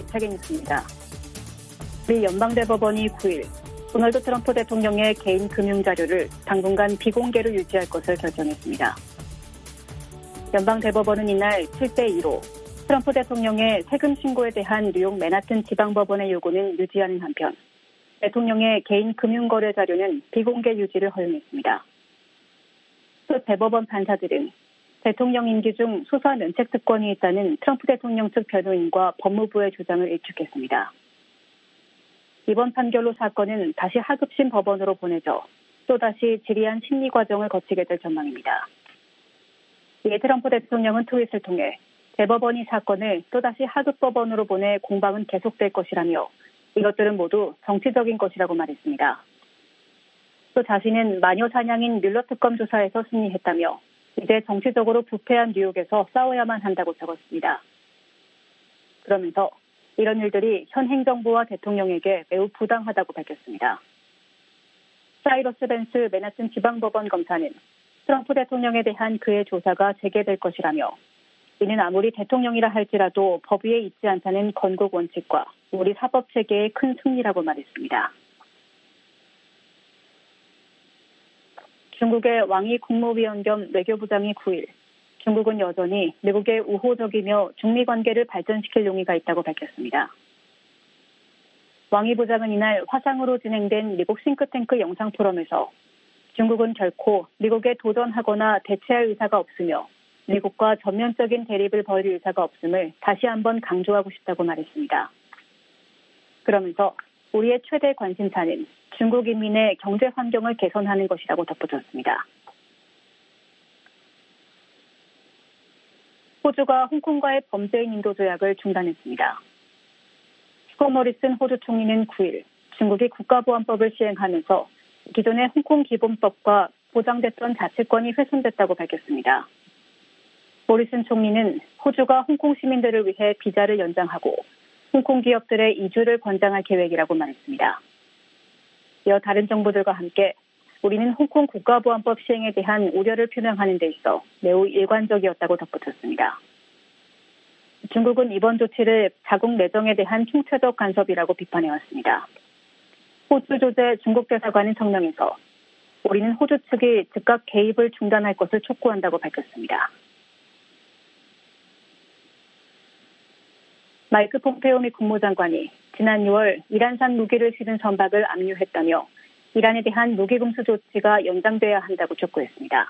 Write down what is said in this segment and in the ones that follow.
세계뉴스입니다. 미 연방대법원이 9일 도널드 트럼프 대통령의 개인 금융자료를 당분간 비공개로 유지할 것을 결정했습니다. 연방대법원은 이날 7대2로 트럼프 대통령의 세금 신고에 대한 뉴욕 맨하튼 지방법원의 요구는 유지하는 한편 대통령의 개인 금융거래 자료는 비공개 유지를 허용했습니다. 또 대법원 판사들은 대통령 임기 중 수사 면책 특권이 있다는 트럼프 대통령 측 변호인과 법무부의 주장을 일축했습니다. 이번 판결로 사건은 다시 하급심 법원으로 보내져 또다시 지리한 심리 과정을 거치게 될 전망입니다. 이에 트럼프 대통령은 트윗을 통해 대법원이 사건을 또다시 하급법원으로 보내 공방은 계속될 것이라며 이것들은 모두 정치적인 것이라고 말했습니다. 또 자신은 마녀 사냥인 뮬러 특검 조사에서 승리했다며 이제 정치적으로 부패한 뉴욕에서 싸워야만 한다고 적었습니다. 그러면서 이런 일들이 현 행정부와 대통령에게 매우 부당하다고 밝혔습니다. 사이러스 벤스 맨하튼 지방법원 검사는 트럼프 대통령에 대한 그의 조사가 재개될 것이라며 이는 아무리 대통령이라 할지라도 법 위에 있지 않다는 건국 원칙과 우리 사법체계의 큰 승리라고 말했습니다. 중국의 왕이 국무위원 겸 외교부장이 9일 중국은 여전히 미국의 우호적이며 중미 관계를 발전시킬 용의가 있다고 밝혔습니다. 왕이 부장은 이날 화상으로 진행된 미국 싱크탱크 영상 포럼에서 중국은 결코 미국에 도전하거나 대체할 의사가 없으며 미국과 전면적인 대립을 벌일 의사가 없음을 다시 한번 강조하고 싶다고 말했습니다. 그러면서 우리의 최대 관심사는 중국 인민의 경제 환경을 개선하는 것이라고 덧붙였습니다. 호주가 홍콩과의 범죄인 인도 조약을 중단했습니다. 스콧 모리슨 호주 총리는 9일 중국이 국가보안법을 시행하면서 기존의 홍콩 기본법과 보장됐던 자치권이 훼손됐다고 밝혔습니다. 모리슨 총리는 호주가 홍콩 시민들을 위해 비자를 연장하고 홍콩 기업들의 이주를 권장할 계획이라고 말했습니다. 이어 다른 정부들과 함께 우리는 홍콩 국가보안법 시행에 대한 우려를 표명하는 데 있어 매우 일관적이었다고 덧붙였습니다. 중국은 이번 조치를 자국 내정에 대한 총체적 간섭이라고 비판해왔습니다. 호주 조제 중국 대사관은 성명에서 우리는 호주 측이 즉각 개입을 중단할 것을 촉구한다고 밝혔습니다. 마이크 폼페오 미 국무장관이 지난 6월 이란산 무기를 실은 선박을 압류했다며 이란에 대한 무기 금수 조치가 연장돼야 한다고 촉구했습니다.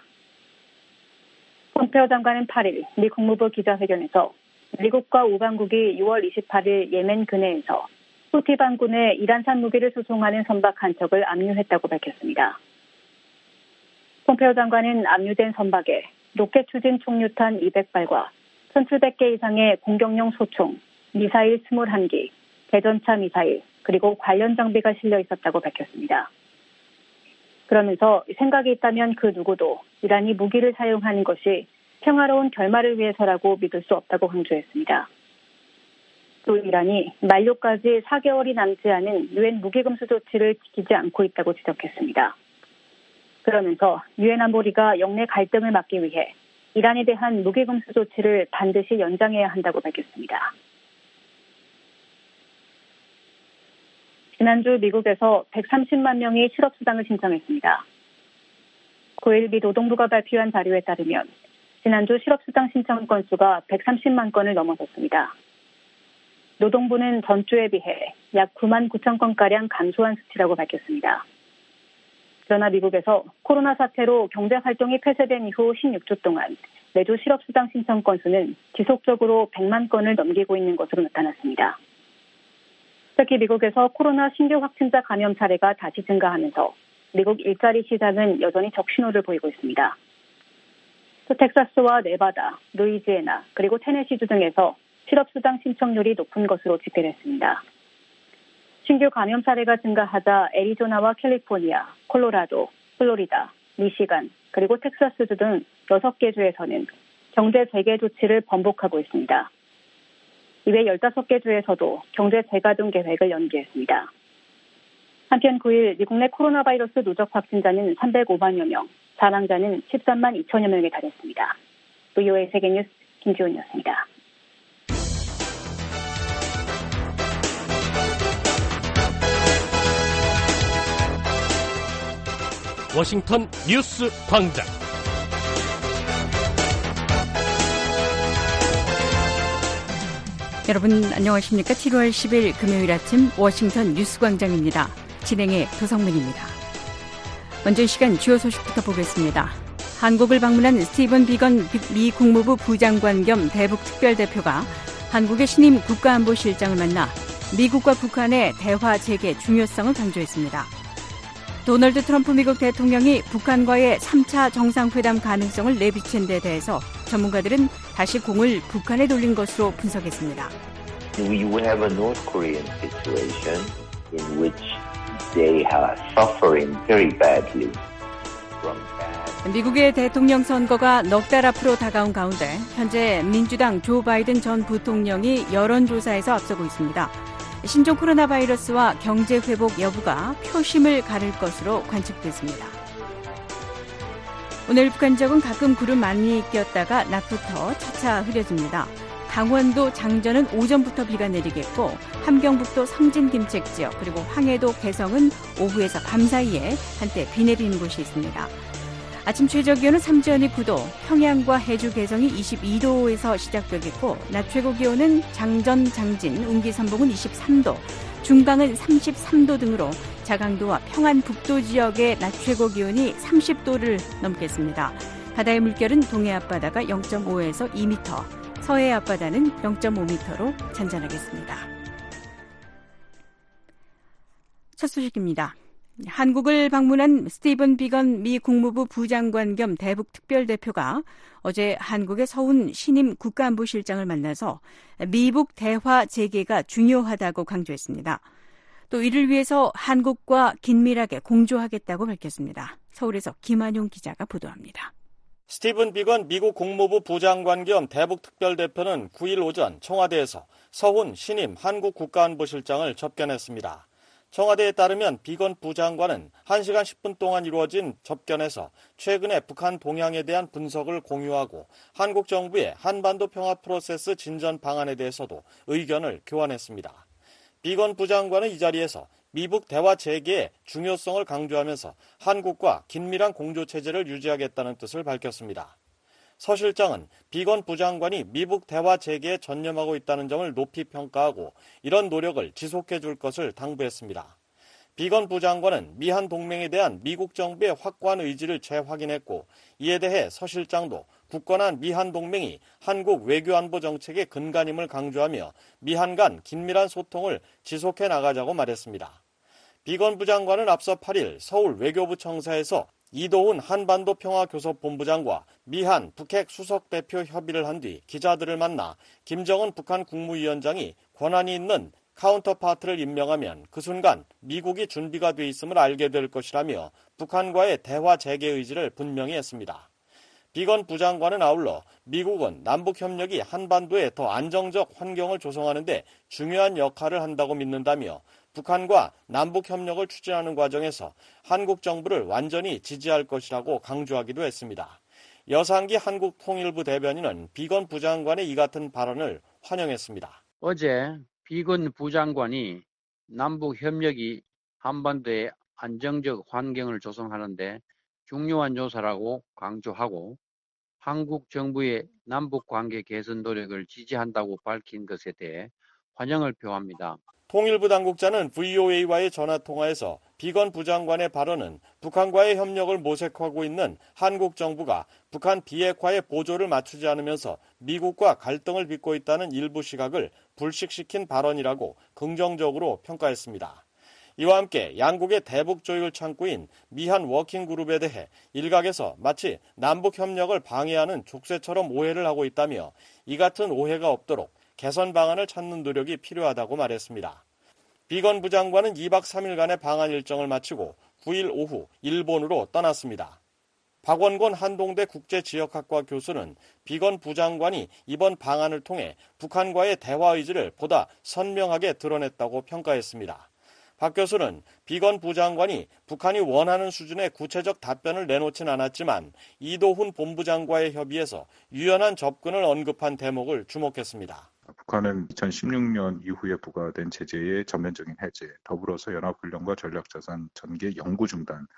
폼페오 장관은 8일 미 국무부 기자회견에서 미국과 우방국이 6월 28일 예멘 근해에서 후티 반군의 이란산 무기를 수송하는 선박 한 척을 압류했다고 밝혔습니다. 폼페오 장관은 압류된 선박에 로켓 추진 총류탄 200발과 1,700개 이상의 공격용 소총, 미사일 21기, 대전차 미사일, 그리고 관련 장비가 실려 있었다고 밝혔습니다. 그러면서 생각이 있다면 그 누구도 이란이 무기를 사용하는 것이 평화로운 결말을 위해서라고 믿을 수 없다고 강조했습니다. 또 이란이 만료까지 4개월이 남지 않은 유엔 무기 금수 조치를 지키지 않고 있다고 지적했습니다. 그러면서 유엔 안보리가 영내 갈등을 막기 위해 이란에 대한 무기 금수 조치를 반드시 연장해야 한다고 밝혔습니다. 지난주 미국에서 130만 명이 실업수당을 신청했습니다. 9일 미 노동부가 발표한 자료에 따르면 지난주 실업수당 신청 건수가 130만 건을 넘어섰습니다. 노동부는 전주에 비해 약 9만 9천 건가량 감소한 수치라고 밝혔습니다. 그러나 미국에서 코로나 사태로 경제활동이 폐쇄된 이후 16주 동안 매주 실업수당 신청 건수는 지속적으로 100만 건을 넘기고 있는 것으로 나타났습니다. 특히 미국에서 코로나 신규 확진자 감염 사례가 다시 증가하면서 미국 일자리 시장은 여전히 적신호를 보이고 있습니다. 또 텍사스와 네바다, 루이지애나, 그리고 테네시주 등에서 실업수당 신청률이 높은 것으로 집계됐습니다. 신규 감염 사례가 증가하자 애리조나와 캘리포니아, 콜로라도, 플로리다, 미시간, 그리고 텍사스주 등 6개 주에서는 경제 재개 조치를 번복하고 있습니다. 이외 15개 주에서도 경제 재가동 계획을 연기했습니다. 한편 9일 미국 내 코로나 바이러스 누적 확진자는 305만여 명, 사망자는 13만 2천여 명에 달했습니다. VOA 세계뉴스 김지훈이었습니다. 워싱턴 뉴스 광장. 여러분 안녕하십니까? 7월 10일 금요일 아침 워싱턴 뉴스 광장입니다. 진행의 도성문입니다. 먼저 이 시간 주요 소식부터 보겠습니다. 한국을 방문한 스티븐 비건 미 국무부 부장관 겸 대북 특별대표가 한국의 신임 국가안보실장을 만나 미국과 북한의 대화 재개 중요성을 강조했습니다. 도널드 트럼프 미국 대통령이 북한과의 3차 정상회담 가능성을 내비친 데 대해서 전문가들은 다시 공을 북한에 돌린 것으로 분석했습니다. We have a North Korean situation in which they are suffering very badly from bad. 미국의 대통령 선거가 넉 달 앞으로 다가온 가운데 현재 민주당 조 바이든 전 부통령이 여론조사에서 앞서고 있습니다. 신종 코로나 바이러스와 경제 회복 여부가 표심을 가를 것으로 관측됐습니다. 오늘 북한 지역은 가끔 구름 많이 꼈다가 낮부터 차차 흐려집니다. 강원도 장전은 오전부터 비가 내리겠고 함경북도 성진 김책 지역 그리고 황해도 개성은 오후에서 밤 사이에 한때 비 내리는 곳이 있습니다. 아침 최저기온은 삼지연이 9도, 평양과 해주 개성이 22도에서 시작되겠고 낮 최고기온은 장전, 장진, 운기 선봉은 23도, 중강은 33도 등으로 자강도와 평안 북도 지역의 낮 최고기온이 30도를 넘겠습니다. 바다의 물결은 동해 앞바다가 0.5에서 2m, 서해 앞바다는 0.5m로 잔잔하겠습니다. 첫 소식입니다. 한국을 방문한 스티븐 비건 미 국무부 부장관 겸 대북 특별대표가 어제 한국의 서훈 신임 국가안보실장을 만나서 미북 대화 재개가 중요하다고 강조했습니다. 또 이를 위해서 한국과 긴밀하게 공조하겠다고 밝혔습니다. 서울에서 김한용 기자가 보도합니다. 스티븐 비건 미국 국무부 부장관 겸 대북 특별대표는 9일 오전 청와대에서 서훈 신임 한국 국가안보실장을 접견했습니다. 청와대에 따르면 비건 부장관은 1시간 10분 동안 이루어진 접견에서 최근의 북한 동향에 대한 분석을 공유하고 한국 정부의 한반도 평화 프로세스 진전 방안에 대해서도 의견을 교환했습니다. 비건 부장관은 이 자리에서 미북 대화 재개의 중요성을 강조하면서 한국과 긴밀한 공조체제를 유지하겠다는 뜻을 밝혔습니다. 서 실장은 비건 부장관이 미북 대화 재개에 전념하고 있다는 점을 높이 평가하고 이런 노력을 지속해 줄 것을 당부했습니다. 비건 부장관은 미한 동맹에 대한 미국 정부의 확고한 의지를 재확인했고 이에 대해 서 실장도 굳건한 미한 동맹이 한국 외교안보 정책의 근간임을 강조하며 미한 간 긴밀한 소통을 지속해 나가자고 말했습니다. 비건 부장관은 앞서 8일 서울 외교부 청사에서 이도훈 한반도 평화교섭본부장과 미한 북핵 수석대표 협의를 한 뒤 기자들을 만나 김정은 북한 국무위원장이 권한이 있는 카운터파트를 임명하면 그 순간 미국이 준비가 돼 있음을 알게 될 것이라며 북한과의 대화 재개 의지를 분명히 했습니다. 비건 부장관은 아울러 미국은 남북협력이 한반도에 더 안정적 환경을 조성하는 데 중요한 역할을 한다고 믿는다며 북한과 남북협력을 추진하는 과정에서 한국 정부를 완전히 지지할 것이라고 강조하기도 했습니다. 여상기 한국통일부 대변인은 비건 부장관의 이 같은 발언을 환영했습니다. 어제 비건 부장관이 남북협력이 한반도의 안정적 환경을 조성하는 데 중요한 요소라고 강조하고 한국 정부의 남북관계 개선 노력을 지지한다고 밝힌 것에 대해 환영을 표합니다. 통일부 당국자는 VOA와의 전화통화에서 비건 부장관의 발언은 북한과의 협력을 모색하고 있는 한국 정부가 북한 비핵화에 보조를 맞추지 않으면서 미국과 갈등을 빚고 있다는 일부 시각을 불식시킨 발언이라고 긍정적으로 평가했습니다. 이와 함께 양국의 대북 조율 창구인 미한 워킹그룹에 대해 일각에서 마치 남북협력을 방해하는 족쇄처럼 오해를 하고 있다며 이 같은 오해가 없도록 개선 방안을 찾는 노력이 필요하다고 말했습니다. 비건 부장관은 2박 3일간의 방한 일정을 마치고 9일 오후 일본으로 떠났습니다. 박원곤 한동대 국제지역학과 교수는 비건 부장관이 이번 방안을 통해 북한과의 대화 의지를 보다 선명하게 드러냈다고 평가했습니다. 박 교수는 비건 부장관이 북한이 원하는 수준의 구체적 답변을 내놓진 않았지만 이도훈 본부장과의 협의에서 유연한 접근을 언급한 대목을 주목했습니다. 북한은 2016년 이후에 부과된 제재의 전면적인 해제, 더불어서 연합훈련과 전략자산 전개 영구 중단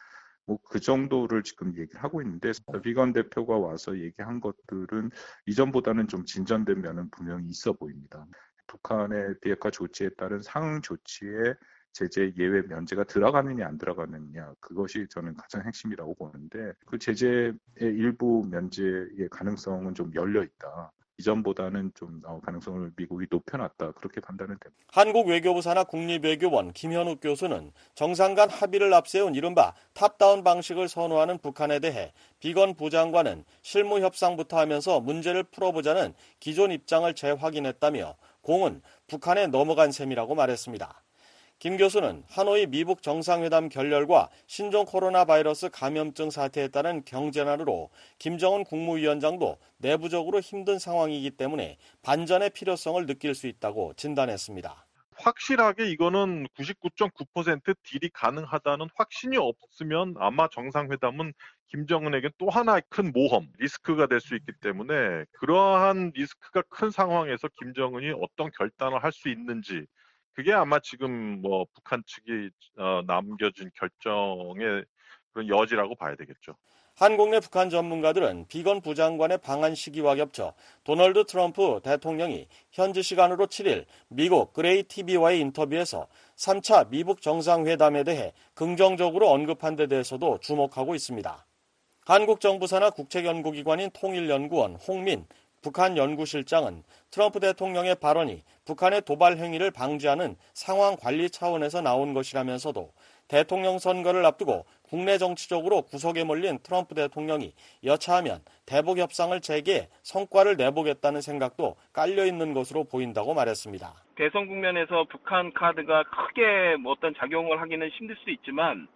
뭐 그 정도를 지금 얘기를 하고 있는데 비건 대표가 와서 얘기한 것들은 이전보다는 좀 진전된 면은 분명히 있어 보입니다. 북한의 비핵화 조치에 따른 상응 조치에 제재 예외 면제가 들어가느냐 안 들어가느냐 그것이 저는 가장 핵심이라고 보는데 그 제재의 일부 면제의 가능성은 좀 열려 있다. 이전보다는 좀 가능성을 미국이 높여놨다. 그렇게 판단은 됩니다. 한국 외교부 산하 국립외교원 김현욱 교수는 정상 간 합의를 앞세운 이른바 탑다운 방식을 선호하는 북한에 대해 비건 부장관은 실무 협상부터 하면서 문제를 풀어보자는 기존 입장을 재확인했다며 공은 북한에 넘어간 셈이라고 말했습니다. 김 교수는 하노이 미북 정상회담 결렬과 신종 코로나 바이러스 감염증 사태에 따른 경제난으로 김정은 국무위원장도 내부적으로 힘든 상황이기 때문에 반전의 필요성을 느낄 수 있다고 진단했습니다. 확실하게 이거는 99.9% 딜이 가능하다는 확신이 없으면 아마 정상회담은 김정은에게 또 하나의 큰 모험, 리스크가 될 수 있기 때문에 그러한 리스크가 큰 상황에서 김정은이 어떤 결단을 할 수 있는지 그게 아마 지금 북한 측이 남겨진 결정의 그런 여지라고 봐야 되겠죠. 한국 내 북한 전문가들은 비건 부장관의 방한 시기와 겹쳐 도널드 트럼프 대통령이 현지 시간으로 7일 미국 그레이 TV와의 인터뷰에서 3차 미북 정상회담에 대해 긍정적으로 언급한 데 대해서도 주목하고 있습니다. 한국 정부 산하 국책연구기관인 통일연구원 홍민 북한 연구실장은 트럼프 대통령의 발언이 북한의 도발 행위를 방지하는 상황 관리 차원에서 나온 것이라면서도 대통령 선거를 앞두고 국내 정치적으로 구석에 몰린 트럼프 대통령이 여차하면 대북 협상을 재개해 성과를 내보겠다는 생각도 깔려있는 것으로 보인다고 말했습니다. 대선 국면에서 북한 카드가 크게 어떤 작용을 하기는 힘들 수 있지만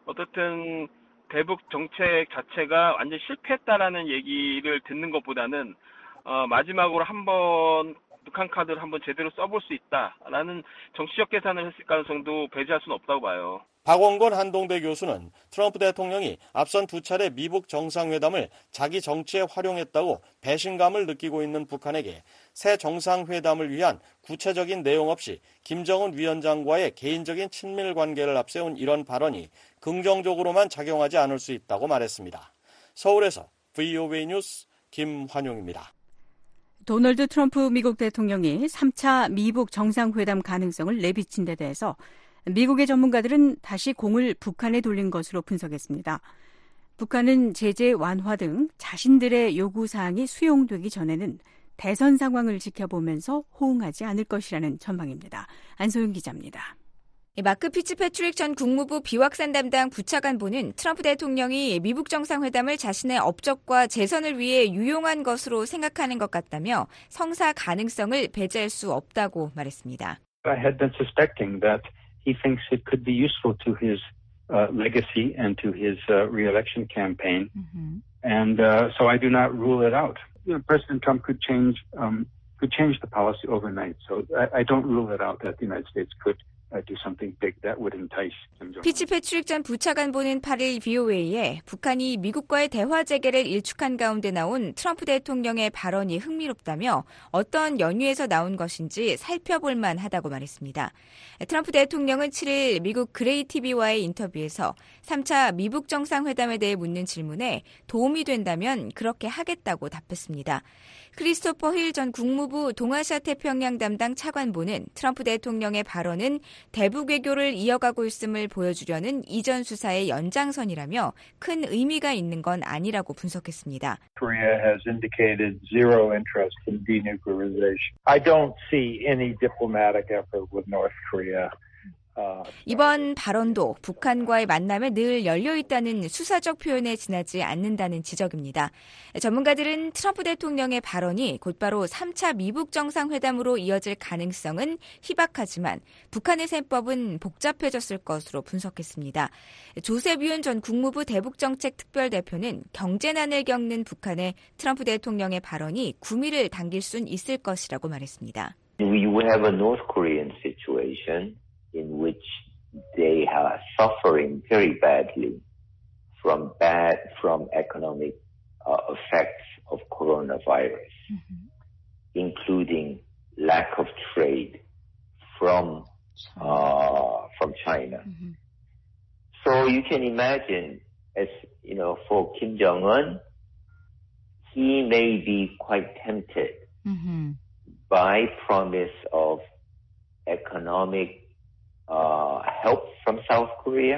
어떻든 대북 정책 자체가 완전 실패했다라는 얘기를 듣는 것보다는 마지막으로 한번 북한 카드를 한번 제대로 써볼 수 있다라는 정치적 계산을 했을 가능성도 배제할 수는 없다고 봐요. 박원권 한동대 교수는 트럼프 대통령이 앞선 두 차례 미북 정상회담을 자기 정치에 활용했다고 배신감을 느끼고 있는 북한에게 새 정상회담을 위한 구체적인 내용 없이 김정은 위원장과의 개인적인 친밀 관계를 앞세운 이런 발언이 긍정적으로만 작용하지 않을 수 있다고 말했습니다. 서울에서 VOA 뉴스 김환용입니다. 도널드 트럼프 미국 대통령이 3차 미북 정상회담 가능성을 내비친 데 대해서 미국의 전문가들은 다시 공을 북한에 돌린 것으로 분석했습니다. 북한은 제재 완화 등 자신들의 요구사항이 수용되기 전에는 대선 상황을 지켜보면서 호응하지 않을 것이라는 전망입니다. 안소영 기자입니다. 마크 피츠패트릭 전 국무부 비확산 담당 부차관보는 트럼프 대통령이 미북 정상회담을 자신의 업적과 재선을 위해 유용한 것으로 생각하는 것 같다며 성사 가능성을 배제할 수 없다고 말했습니다. I had been suspecting that he thinks it could be useful to his legacy and to his re-election campaign, and so I do not rule it out. President Trump could change the policy overnight, so I don't rule it out that the United States could do something big that would entice Kim Jong-un. 피츠패트릭 전 부차관보는 8일 VOA에 북한이 미국과의 대화 재개를 일축한 가운데 나온 트럼프 대통령의 발언이 흥미롭다며 어떤 연유에서 나온 것인지 살펴볼 만하다고 말했습니다. 트럼프 대통령은 7일 미국 그레이 TV와의 인터뷰에서 3차 미북 정상회담에 대해 묻는 질문에 도움이 된다면 그렇게 하겠다고 답했습니다. 크리스토퍼 힐 전 국무부 동아시아 태평양 담당 차관보는 트럼프 대통령의 발언은 대북 외교를 이어가고 있음을 보여주려는 이전 수사의 연장선이라며 큰 의미가 있는 건 아니라고 분석했습니다. Korea has indicated zero interest in denuclearization. I don't see any diplomatic effort with North Korea. 이번 발언도 북한과의 만남에 늘 열려있다는 수사적 표현에 지나지 않는다는 지적입니다. 전문가들은 트럼프 대통령의 발언이 곧바로 3차 미북 정상회담으로 이어질 가능성은 희박하지만 북한의 셈법은 복잡해졌을 것으로 분석했습니다. 조셉 유은 전 국무부 대북정책 특별대표는 경제난을 겪는 북한의 트럼프 대통령의 발언이 구미를 당길 순 있을 것이라고 말했습니다. We have a North Korean situation in which they are suffering very badly from economic effects of coronavirus, including lack of trade from China. So you can imagine for Kim Jong-un, he may be quite tempted by promise of economic help from South Korea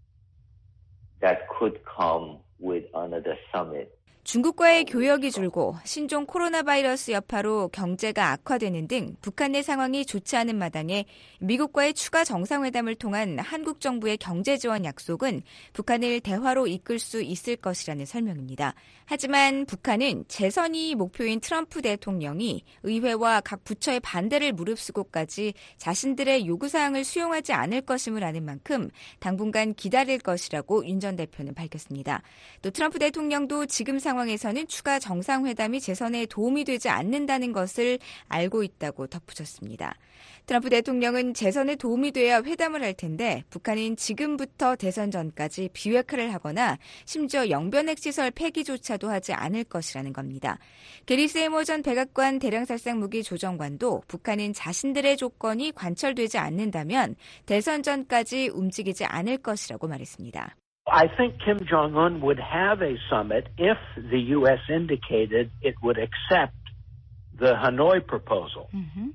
that could come with another summit. 중국과의 교역이 줄고 신종 코로나 바이러스 여파로 경제가 악화되는 등 북한 내 상황이 좋지 않은 마당에 미국과의 추가 정상회담을 통한 한국 정부의 경제 지원 약속은 북한을 대화로 이끌 수 있을 것이라는 설명입니다. 하지만 북한은 재선이 목표인 트럼프 대통령이 의회와 각 부처의 반대를 무릅쓰고까지 자신들의 요구사항을 수용하지 않을 것임을 아는 만큼 당분간 기다릴 것이라고 윤 전 대표는 밝혔습니다. 또 트럼프 대통령도 지금 상황에서는 추가 정상회담이 재선에 도움이 되지 않는다는 것을 알고 있다고 덧붙였습니다. 트럼프 대통령은 재선에 도움이 돼야 회담을 할 텐데 북한은 지금부터 대선 전까지 비핵화를 하거나 심지어 영변핵시설 폐기조차도 하지 않을 것이라는 겁니다. 게리 세이머 전 백악관 대량살상 무기 조정관도 북한은 자신들의 조건이 관철되지 않는다면 대선 전까지 움직이지 않을 것이라고 말했습니다. I think Kim Jong-un would have a summit if the U.S. indicated it would accept the Hanoi proposal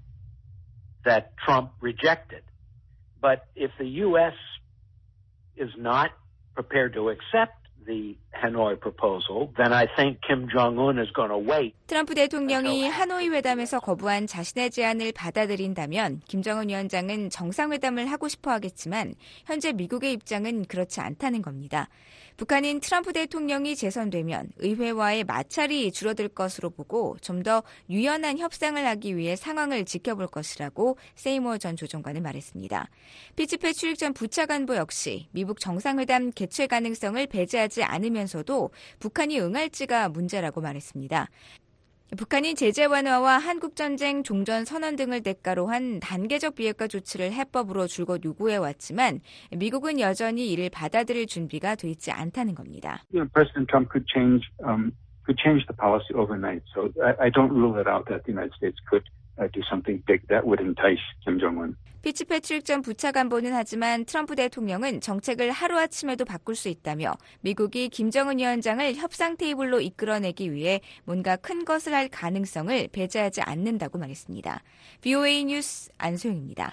that Trump rejected. But if the U.S. is not prepared to accept the Hanoi proposal, then I think Kim Jong-un is going to wait. 트럼프 대통령이 하노이 회담에서 거부한 자신의 제안을 받아들인다면 김정은 위원장은 정상회담을 하고 싶어 하겠지만 현재 미국의 입장은 그렇지 않다는 겁니다. 북한은 트럼프 대통령이 재선되면 의회와의 마찰이 줄어들 것으로 보고 좀 더 유연한 협상을 하기 위해 상황을 지켜볼 것이라고 세이머 전 조정관은 말했습니다. 피츠패 출입 전 부차관보 역시 미국 정상회담 개최 가능성을 배제하지 않으면서도 북한이 응할지가 문제라고 말했습니다. 북한이 제재 완화와 한국전쟁 종전 선언 등을 대가로 한 단계적 비핵화 조치를 해법으로 줄곧 요구해왔지만 미국은 여전히 이를 받아들일 준비가 돼 있지 않다는 겁니다. President Trump could change the policy overnight. So I don't rule it out that the United States could do something big that would entice Kim Jong-un. 피츠패 출입 전 부차관보는 하지만 트럼프 대통령은 정책을 하루아침에도 바꿀 수 있다며 미국이 김정은 위원장을 협상 테이블로 이끌어내기 위해 뭔가 큰 것을 할 가능성을 배제하지 않는다고 말했습니다. VOA 뉴스 안소영입니다.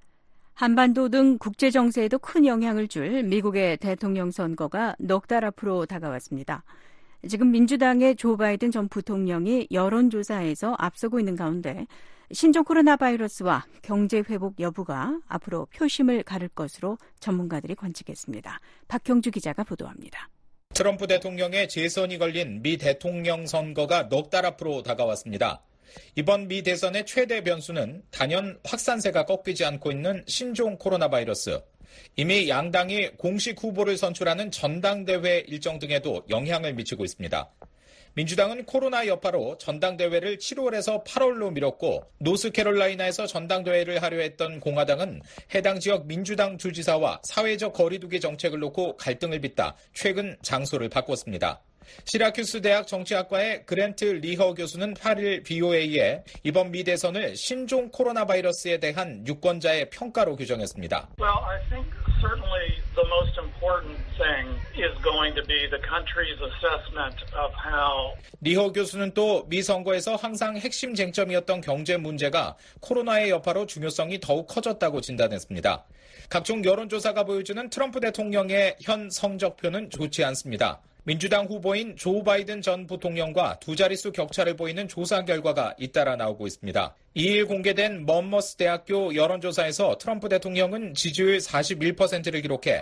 한반도 등 국제 정세에도 큰 영향을 줄 미국의 대통령 선거가 넉 달 앞으로 다가왔습니다. 지금 민주당의 조 바이든 전 부통령이 여론조사에서 앞서고 있는 가운데 신종 코로나 바이러스와 경제 회복 여부가 앞으로 표심을 가를 것으로 전문가들이 관측했습니다. 박형주 기자가 보도합니다. 트럼프 대통령의 재선이 걸린 미 대통령 선거가 넉 달 앞으로 다가왔습니다. 이번 미 대선의 최대 변수는 단연 확산세가 꺾이지 않고 있는 신종 코로나 바이러스. 이미 양당이 공식 후보를 선출하는 전당대회 일정 등에도 영향을 미치고 있습니다. 민주당은 코로나 여파로 전당대회를 7월에서 8월로 미뤘고 노스캐롤라이나에서 전당대회를 하려 했던 공화당은 해당 지역 민주당 주지사와 사회적 거리두기 정책을 놓고 갈등을 빚다 최근 장소를 바꿨습니다. 시라큐스 대학 정치학과의 그랜트 리허 교수는 8일 BOA에 이번 미 대선을 신종 코로나 바이러스에 대한 유권자의 평가로 규정했습니다. Well, I think certainly the most important thing is going to be the country's assessment of how. 리허 교수는 또 미 선거에서 항상 핵심 쟁점이었던 경제 문제가 코로나의 여파로 중요성이 더욱 커졌다고 진단했습니다. 각종 여론조사가 보여주는 트럼프 대통령의 현 성적표는 좋지 않습니다. 민주당 후보인 조 바이든 전 부통령과 두 자릿수 격차를 보이는 조사 결과가 잇따라 나오고 있습니다. 2일 공개된 먼머스 대학교 여론조사에서 트럼프 대통령은 지지율 41%를 기록해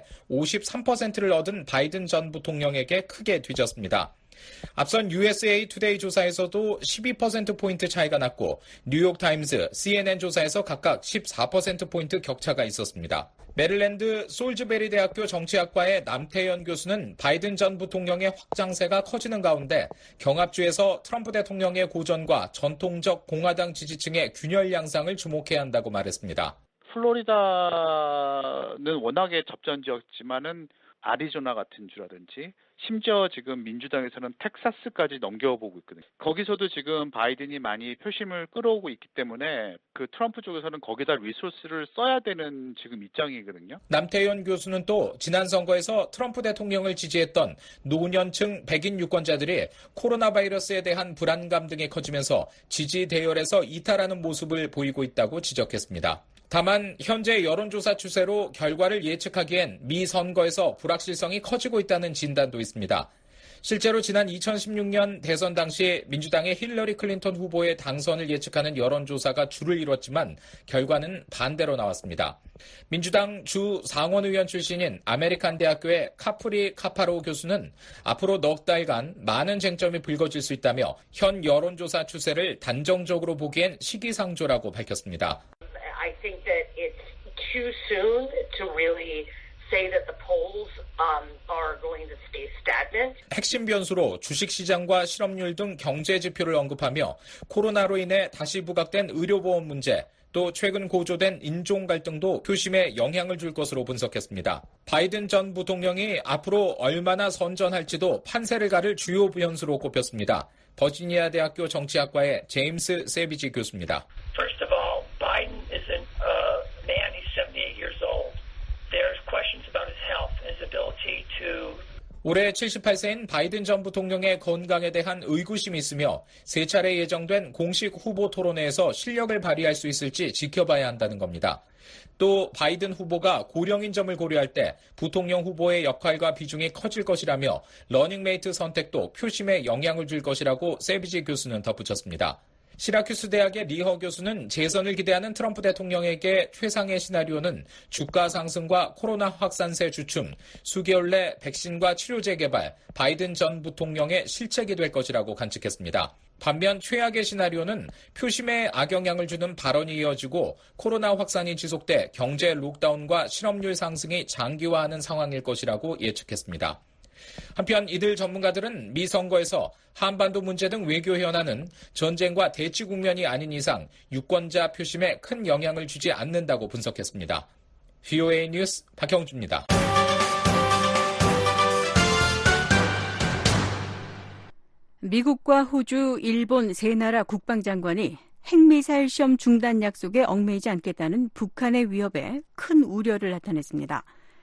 53%를 얻은 바이든 전 부통령에게 크게 뒤졌습니다. 앞선 USA 투데이 조사에서도 12%포인트 차이가 났고 뉴욕타임스, CNN 조사에서 각각 14%포인트 격차가 있었습니다. 메릴랜드 솔즈베리 대학교 정치학과의 남태현 교수는 바이든 전 부통령의 확장세가 커지는 가운데 경합주에서 트럼프 대통령의 고전과 전통적 공화당 지지층의 균열 양상을 주목해야 한다고 말했습니다. 플로리다는 워낙에 접전 지역이지만은 아리조나 같은 주라든지 심지어 지금 민주당에서는 텍사스까지 넘겨보고 있거든요. 거기서도 지금 바이든이 많이 표심을 끌어오고 있기 때문에 그 트럼프 쪽에서는 거기다 리소스를 써야 되는 지금 입장이거든요. 남태현 교수는 또 지난 선거에서 트럼프 대통령을 지지했던 노년층 백인 유권자들이 코로나 바이러스에 대한 불안감 등이 커지면서 지지 대열에서 이탈하는 모습을 보이고 있다고 지적했습니다. 다만 현재 여론조사 추세로 결과를 예측하기엔 미 선거에서 불확실성이 커지고 있다는 진단도 있습니다. 실제로 지난 2016년 대선 당시 민주당의 힐러리 클린턴 후보의 당선을 예측하는 여론조사가 주를 이뤘지만 결과는 반대로 나왔습니다. 민주당 주 상원의원 출신인 아메리칸 대학교의 카프리 카파로 교수는 앞으로 넉 달간 많은 쟁점이 불거질 수 있다며 현 여론조사 추세를 단정적으로 보기엔 시기상조라고 밝혔습니다. I think that it's too soon to really say that the polls are going to stay stagnant. 핵심 변수로 주식시장과 실업률 등 경제 지표를 언급하며 코로나로 인해 다시 부각된 의료보험 문제, 또 최근 고조된 인종 갈등도 표심에 영향을 줄 것으로 분석했습니다. 바이든 전 부통령이 앞으로 얼마나 선전할지도 판세를 가를 주요 변수로 꼽혔습니다. 버지니아 대학교 정치학과의 제임스 세비지 교수입니다. First of all, Biden isn't a man. He's 78 years old. There's questions about his health and his ability to 올해 78세인 바이든 전 부통령의 건강에 대한 의구심이 있으며 세 차례 예정된 공식 후보 토론회에서 실력을 발휘할 수 있을지 지켜봐야 한다는 겁니다. 또 바이든 후보가 고령인 점을 고려할 때 부통령 후보의 역할과 비중이 커질 것이라며 러닝메이트 선택도 표심에 영향을 줄 것이라고 세비지 교수는 덧붙였습니다. 시라큐스 대학의 리허 교수는 재선을 기대하는 트럼프 대통령에게 최상의 시나리오는 주가 상승과 코로나 확산세 주춤, 수개월 내 백신과 치료제 개발, 바이든 전 부통령의 실책이 될 것이라고 관측했습니다. 반면 최악의 시나리오는 표심에 악영향을 주는 발언이 이어지고 코로나 확산이 지속돼 경제 록다운과 실업률 상승이 장기화하는 상황일 것이라고 예측했습니다. 한편 이들 전문가들은 미 선거에서 한반도 문제 등 외교 현안은 전쟁과 대치 국면이 아닌 이상 유권자 표심에 큰 영향을 주지 않는다고 분석했습니다. VOA 뉴스 박형주입니다. 미국과 호주, 일본 세 나라 국방장관이 핵미사일 시험 중단 약속에 얽매이지 않겠다는 북한의 위협에 큰 우려를 나타냈습니다.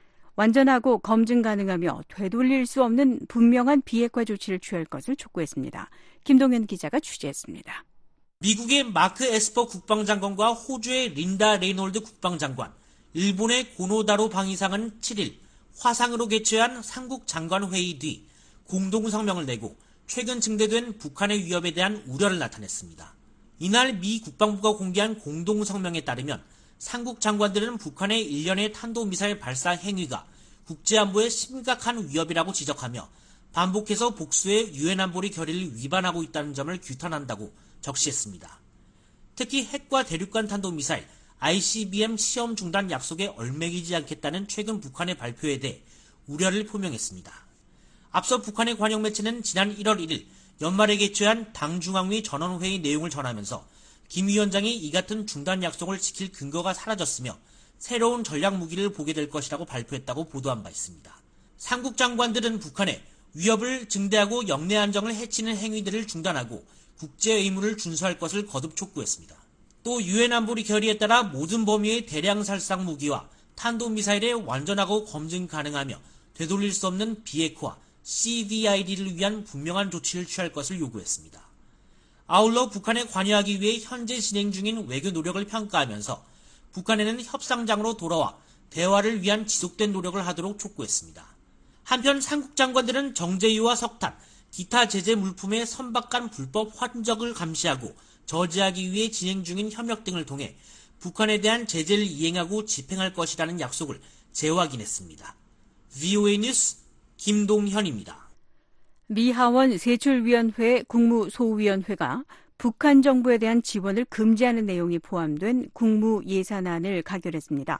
완전하고 검증 가능하며 되돌릴 수 없는 분명한 비핵화 조치를 취할 것을 촉구했습니다. 김동현 기자가 취재했습니다. 미국의 마크 에스퍼 국방장관과 호주의 린다 레이놀드 국방장관, 일본의 고노다로 방위상은 7일 화상으로 개최한 삼국 장관회의 뒤 공동성명을 내고 최근 증대된 북한의 위협에 대한 우려를 나타냈습니다. 이날 미 국방부가 공개한 공동성명에 따르면 삼국 장관들은 북한의 일련의 탄도미사일 발사 행위가 국제안보에 심각한 위협이라고 지적하며 반복해서 복수의 유엔 안보리 결의를 위반하고 있다는 점을 규탄한다고 적시했습니다. 특히 핵과 대륙간 탄도미사일 ICBM 시험 중단 약속에 얽매이지 않겠다는 최근 북한의 발표에 대해 우려를 표명했습니다. 앞서 북한의 관영 매체는 지난 1월 1일 연말에 개최한 당 중앙위 전원회의 내용을 전하면서 김 위원장이 이 같은 중단 약속을 지킬 근거가 사라졌으며 새로운 전략 무기를 보게 될 것이라고 발표했다고 보도한 바 있습니다. 삼국 장관들은 북한에 위협을 증대하고 영내 안정을 해치는 행위들을 중단하고 국제 의무를 준수할 것을 거듭 촉구했습니다. 또 유엔 안보리 결의에 따라 모든 범위의 대량 살상 무기와 탄도미사일에 완전하고 검증 가능하며 되돌릴 수 없는 비핵화 CVID를 위한 분명한 조치를 취할 것을 요구했습니다. 아울러 북한에 관여하기 위해 현재 진행 중인 외교 노력을 평가하면서 북한에는 협상장으로 돌아와 대화를 위한 지속된 노력을 하도록 촉구했습니다. 한편 삼국 장관들은 정제유와 석탄, 기타 제재 물품의 선박간 불법 환적을 감시하고 저지하기 위해 진행 중인 협력 등을 통해 북한에 대한 제재를 이행하고 집행할 것이라는 약속을 재확인했습니다. VOA 뉴스 김동현입니다. 미 하원 세출위원회 국무소위원회가 북한 정부에 대한 지원을 금지하는 내용이 포함된 국무예산안을 가결했습니다.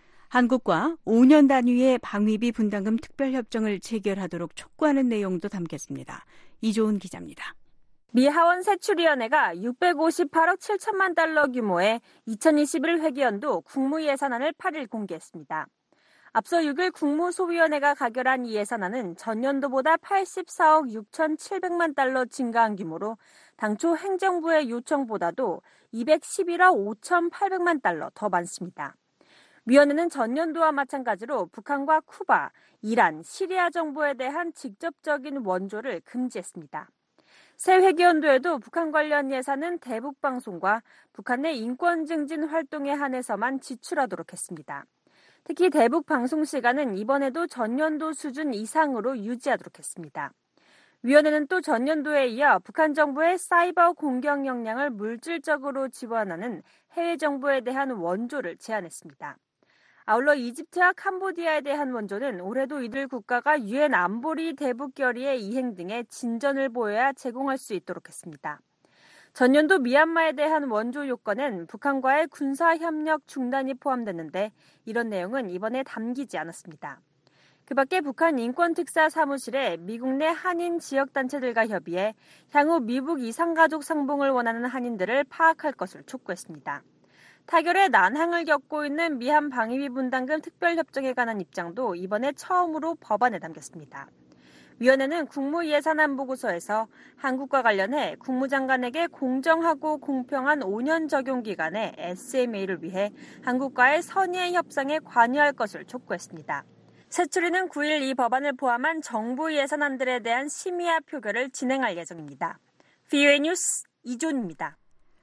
한국과 5년 단위의 방위비 분담금 특별협정을 체결하도록 촉구하는 내용도 담겼습니다. 이조은 기자입니다. 미 하원 세출위원회가 658억 7천만 달러 규모의 2021 회계연도 국무예산안을 8일 공개했습니다. 앞서 6일 국무소위원회가 가결한 이 예산안은 전년도보다 84억 6,700만 달러 증가한 규모로 당초 행정부의 요청보다도 211억 5,800만 달러 더 많습니다. 위원회는 전년도와 마찬가지로 북한과 쿠바, 이란, 시리아 정부에 대한 직접적인 원조를 금지했습니다. 새 회기연도에도 북한 관련 예산은 대북 방송과 북한 내 인권 증진 활동에 한해서만 지출하도록 했습니다. 특히 대북 방송 시간은 이번에도 전년도 수준 이상으로 유지하도록 했습니다. 위원회는 또 전년도에 이어 북한 정부의 사이버 공격 역량을 물질적으로 지원하는 해외 정부에 대한 원조를 제안했습니다. 아울러 이집트와 캄보디아에 대한 원조는 올해도 이들 국가가 유엔 안보리 대북 결의의 이행 등의 진전을 보여야 제공할 수 있도록 했습니다. 전년도 미얀마에 대한 원조 요건엔 북한과의 군사협력 중단이 포함됐는데 이런 내용은 이번에 담기지 않았습니다. 그 밖에 북한 인권특사 사무실에 미국 내 한인 지역단체들과 협의해 향후 미국 이산가족 상봉을 원하는 한인들을 파악할 것을 촉구했습니다. 타결의 난항을 겪고 있는 미한 방위비 분담금 특별협정에 관한 입장도 이번에 처음으로 법안에 담겼습니다. 위원회는 국무예산안 보고서에서 한국과 관련해 국무장관에게 공정하고 공평한 5년 적용 기간의 SMA를 위해 한국과의 선의의 협상에 관여할 것을 촉구했습니다. 새누리는 9일 이 법안을 포함한 정부 예산안들에 대한 심의와 표결을 진행할 예정입니다. VOA 뉴스 이존입니다.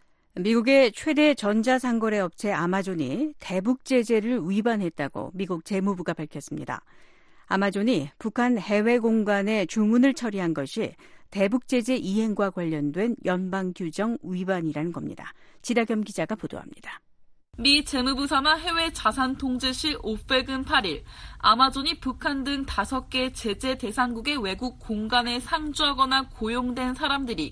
미국의 최대 전자상거래 업체 아마존이 대북 제재를 위반했다고 미국 재무부가 밝혔습니다. 아마존이 북한 해외 공간에 주문을 처리한 것이 대북 제재 이행과 관련된 연방 규정 위반이라는 겁니다. 지다겸 기자가 보도합니다. 미 재무부 산하 해외 자산 통제실 오펙은 8일 아마존이 북한 등 5개 제재 대상국의 외국 공간에 상주하거나 고용된 사람들이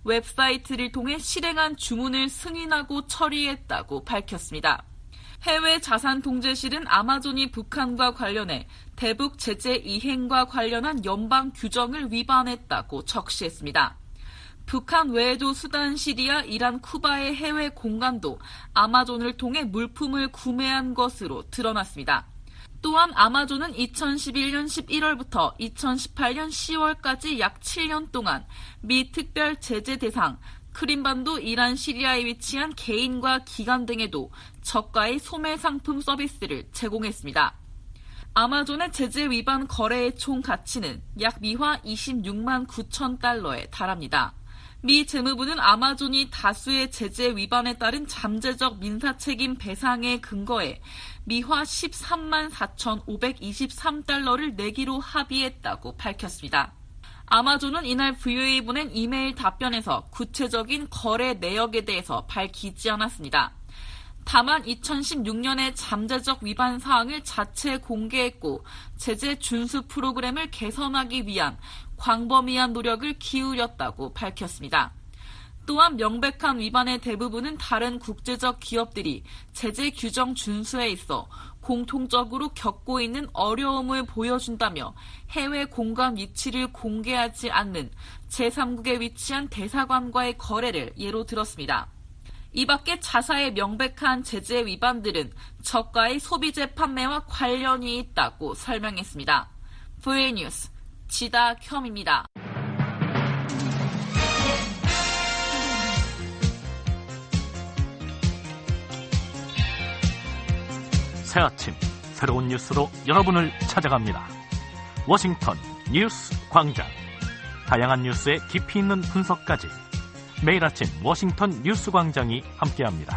웹사이트를 통해 실행한 주문을 승인하고 처리했다고 밝혔습니다. 해외 자산 통제실은 아마존이 북한과 관련해 대북 제재 이행과 관련한 연방 규정을 위반했다고 적시했습니다. 북한 외에도 수단, 시리아, 이란, 쿠바의 해외 공간도 아마존을 통해 물품을 구매한 것으로 드러났습니다. 또한 아마존은 2011년 11월부터 2018년 10월까지 약 7년 동안 미 특별 제재 대상 크림반도, 이란, 시리아에 위치한 개인과 기관 등에도 저가의 소매 상품 서비스를 제공했습니다. 아마존의 제재 위반 거래의 총 가치는 약 미화 26만 9천 달러에 달합니다. 미 재무부는 아마존이 다수의 제재 위반에 따른 잠재적 민사책임 배상에 근거해 미화 13만 4,523달러를 내기로 합의했다고 밝혔습니다. 아마존은 이날 VOA에 보낸 이메일 답변에서 구체적인 거래 내역에 대해서 밝히지 않았습니다. 다만 2016년에 잠재적 위반 사항을 자체 공개했고 제재 준수 프로그램을 개선하기 위한 광범위한 노력을 기울였다고 밝혔습니다. 또한 명백한 위반의 대부분은 다른 국제적 기업들이 제재 규정 준수에 있어 공통적으로 겪고 있는 어려움을 보여준다며 해외 공간 위치를 공개하지 않는 제3국에 위치한 대사관과의 거래를 예로 들었습니다. 이 밖에 자사의 명백한 제재 위반들은 저가의 소비재 판매와 관련이 있다고 설명했습니다. VOA 뉴스 지다겸입니다. 새 아침 새로운 뉴스로 여러분을 찾아갑니다. 워싱턴 뉴스 광장. 다양한 뉴스의 깊이 있는 분석까지 매일 아침 워싱턴 뉴스 광장이 함께합니다.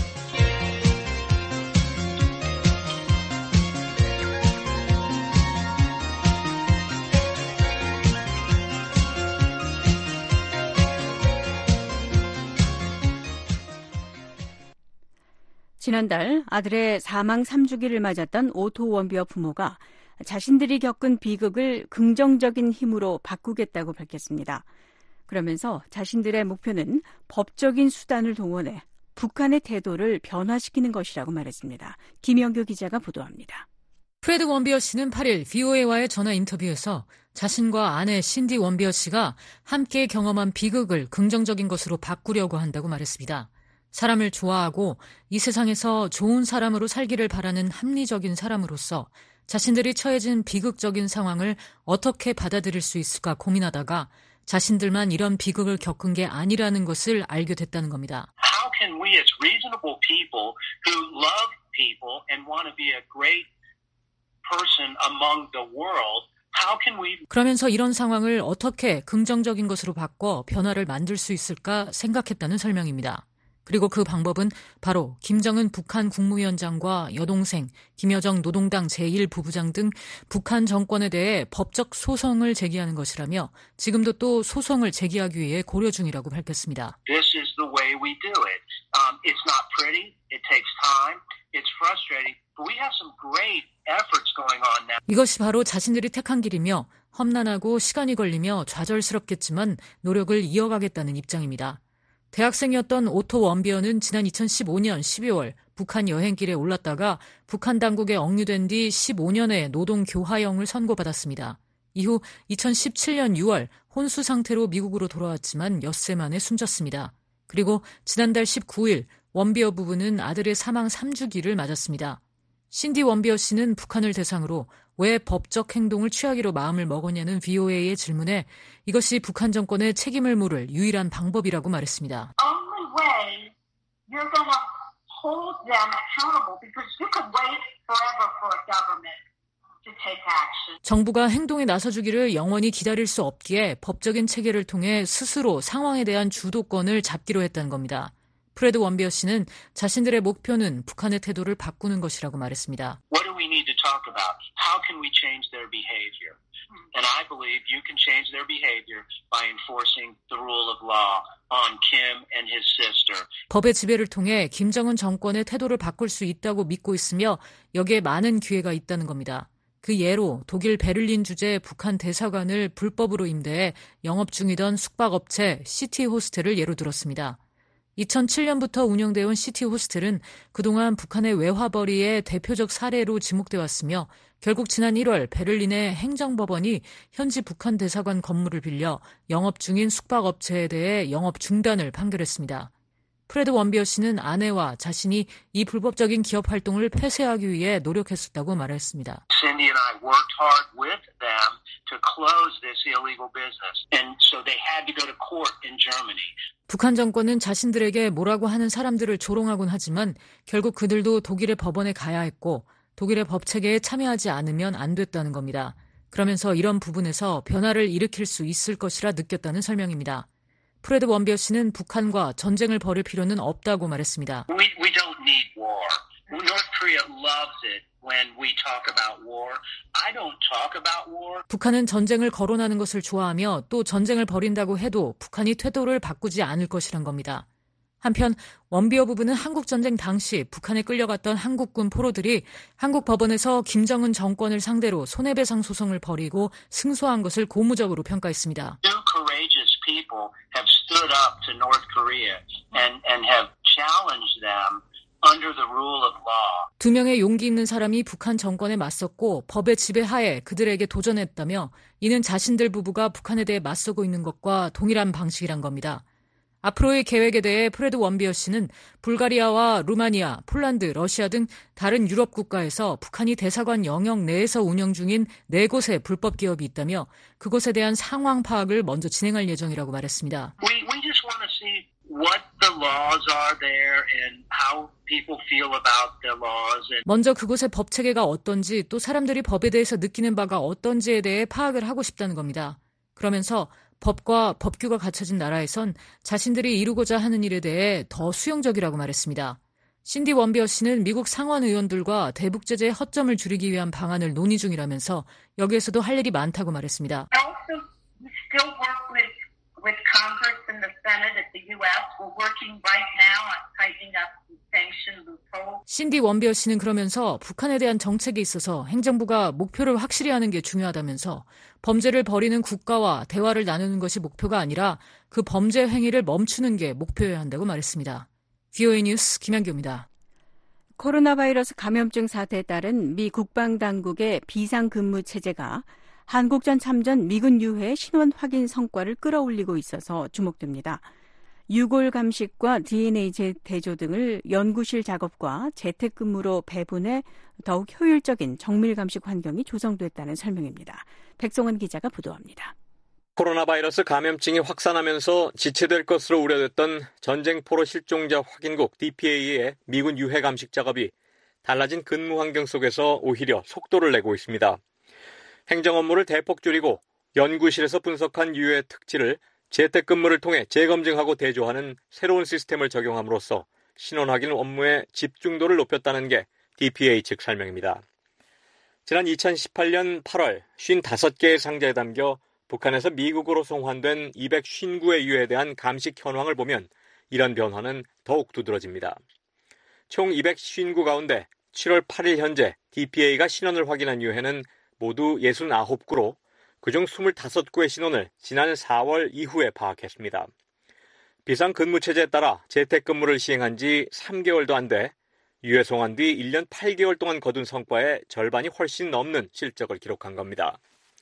지난달 아들의 사망 3주기를 맞았던 오토 원비어 부모가 자신들이 겪은 비극을 긍정적인 힘으로 바꾸겠다고 밝혔습니다. 그러면서 자신들의 목표는 법적인 수단을 동원해 북한의 태도를 변화시키는 것이라고 말했습니다. 김영규 기자가 보도합니다. 프레드 원비어 씨는 8일 VOA와의 전화 인터뷰에서 자신과 아내 신디 원비어 씨가 함께 경험한 비극을 긍정적인 것으로 바꾸려고 한다고 말했습니다. 사람을 좋아하고 이 세상에서 좋은 사람으로 살기를 바라는 합리적인 사람으로서 자신들이 처해진 비극적인 상황을 어떻게 받아들일 수 있을까 고민하다가 자신들만 이런 비극을 겪은 게 아니라는 것을 알게 됐다는 겁니다. How can we as reasonable people who love people and want to be a great person among the world, how can we... 그러면서 이런 상황을 어떻게 긍정적인 것으로 바꿔 변화를 만들 수 있을까 생각했다는 설명입니다. 그리고 그 방법은 바로 김정은 북한 국무위원장과 여동생 김여정 노동당 제1부부장 등 북한 정권에 대해 법적 소송을 제기하는 것이라며 지금도 또 소송을 제기하기 위해 고려 중이라고 밝혔습니다. This is the way we do it. It's not pretty. It takes time. It's frustrating. But we have some great efforts going on now. 이것이 바로 자신들이 택한 길이며 험난하고 시간이 걸리며 좌절스럽겠지만 노력을 이어가겠다는 입장입니다. 대학생이었던 오토 원비어는 지난 2015년 12월 북한 여행길에 올랐다가 북한 당국에 억류된 뒤 15년의 노동 교화형을 선고받았습니다. 이후 2017년 6월 혼수 상태로 미국으로 돌아왔지만 엿새 만에 숨졌습니다. 그리고 지난달 19일 원비어 부부는 아들의 사망 3주기를 맞았습니다. 신디 원비어 씨는 북한을 대상으로 왜 법적 행동을 취하기로 마음을 먹었냐는 VOA의 질문에 이것이 북한 정권의 책임을 물을 유일한 방법이라고 말했습니다. Only way you're going to hold them accountable because you could wait forever for a government to take action. 정부가 행동에 나서주기를 영원히 기다릴 수 없기에 법적인 체계를 통해 스스로 상황에 대한 주도권을 잡기로 했다는 겁니다. 프레드 원비어 씨는 자신들의 목표는 북한의 태도를 바꾸는 것이라고 말했습니다. What do we need to talk about? How can we change their behavior? And I believe you can change their behavior by enforcing the rule of law on Kim and his sister. 법의 지배를 통해 김정은 정권의 태도를 바꿀 수 있다고 믿고 있으며 여기에 많은 기회가 있다는 겁니다. 그 예로 독일 베를린 주재 북한 대사관을 불법으로 임대해 영업 중이던 숙박업체 시티호스텔을 예로 들었습니다. 2007년부터 운영되어 온 시티호스텔은 그동안 북한의 외화벌이의 대표적 사례로 지목돼 왔으며 결국 지난 1월 베를린의 행정법원이 현지 북한 대사관 건물을 빌려 영업 중인 숙박업체에 대해 영업 중단을 판결했습니다. 프레드 원비어 씨는 아내와 자신이 이 불법적인 기업 활동을 폐쇄하기 위해 노력했었다고 말했습니다. Cindy and I worked hard with them to close this illegal business. And so they had to go to court in Germany. 북한 정권은 자신들에게 뭐라고 하는 사람들을 조롱하곤 하지만 결국 그들도 독일의 법원에 가야 했고 독일의 법 체계에 참여하지 않으면 안 됐다는 겁니다. 그러면서 이런 부분에서 변화를 일으킬 수 있을 것이라 느꼈다는 설명입니다. 프레드 원비어 씨는 북한과 전쟁을 벌일 필요는 없다고 말했습니다. We don't need war. North Korea loves it when we talk about war. I don't talk about war. 북한은 전쟁을 거론하는 것을 좋아하며 또 전쟁을 벌인다고 해도 북한이 태도를 바꾸지 않을 것이란 겁니다. 한편 원비어 부부는 한국전쟁 당시 북한에 끌려갔던 한국군 포로들이 한국 법원에서 김정은 정권을 상대로 손해배상 소송을 벌이고 승소한 것을 고무적으로 평가했습니다. Two courageous people have stood up to North Korea and have challenged them under the rule of law. 두 명의 용기 있는 사람이 북한 정권에 맞섰고 법의 지배하에 그들에게 도전했다며 이는 자신들 부부가 북한에 대해 맞서고 있는 것과 동일한 방식이란 겁니다. 앞으로의 계획에 대해 프레드 원비어 씨는 불가리아와 루마니아, 폴란드, 러시아 등 다른 유럽 국가에서 북한이 대사관 영역 내에서 운영 중인 4곳의 불법 기업이 있다며 그곳에 대한 상황 파악을 먼저 진행할 예정이라고 말했습니다. We just want to see what the laws are there and how people feel about the laws. 먼저 그곳의 법 체계가 어떤지 또 사람들이 법에 대해서 느끼는 바가 어떤지에 대해 파악을 하고 싶다는 겁니다. 그러면서 법과 법규가 갖춰진 나라에선 자신들이 이루고자 하는 일에 대해 더 수용적이라고 말했습니다. 신디 원비어 씨는 미국 상원 의원들과 대북 제재의 허점을 줄이기 위한 방안을 논의 중이라면서 여기에서도 할 일이 많다고 말했습니다. Also, we still work with Congress and the Senate at the U.S. We're working right now on tightening up the sanction loophole. 신디 원비어 씨는 그러면서 북한에 대한 정책에 있어서 행정부가 목표를 확실히 하는 게 중요하다면서 범죄를 벌이는 국가와 대화를 나누는 것이 목표가 아니라 그 범죄 행위를 멈추는 게 목표여야 한다고 말했습니다. VOA 뉴스 김현규입니다. 코로나 바이러스 감염증 사태에 따른 미 국방당국의 비상근무 체제가 한국전 참전 미군 유해 신원 확인 성과를 끌어올리고 있어서 주목됩니다. 유골 감식과 DNA 대조 등을 연구실 작업과 재택근무로 배분해 더욱 효율적인 정밀 감식 환경이 조성됐다는 설명입니다. 백송은 기자가 보도합니다. 코로나 바이러스 감염증이 확산하면서 지체될 것으로 우려됐던 전쟁포로 실종자 확인국 DPA의 미군 유해 감식 작업이 달라진 근무 환경 속에서 오히려 속도를 내고 있습니다. 행정 업무를 대폭 줄이고 연구실에서 분석한 유해 특질을 재택근무를 통해 재검증하고 대조하는 새로운 시스템을 적용함으로써 신원 확인 업무의 집중도를 높였다는 게 DPA 측 설명입니다. 지난 2018년 8월 55개의 상자에 담겨 북한에서 미국으로 송환된 259의 유해에 대한 감식 현황을 보면 이런 변화는 더욱 두드러집니다. 총 259 가운데 7월 8일 현재 DPA가 신원을 확인한 유해는 모두 69구로 그중 25구의 신원을 지난 4월 이후에 파악했습니다. 비상근무체제에 따라 재택근무를 시행한 지 3개월도 안 돼 유해 송환 뒤 1년 8개월 동안 거둔 성과의 절반이 훨씬 넘는 실적을 기록한 겁니다.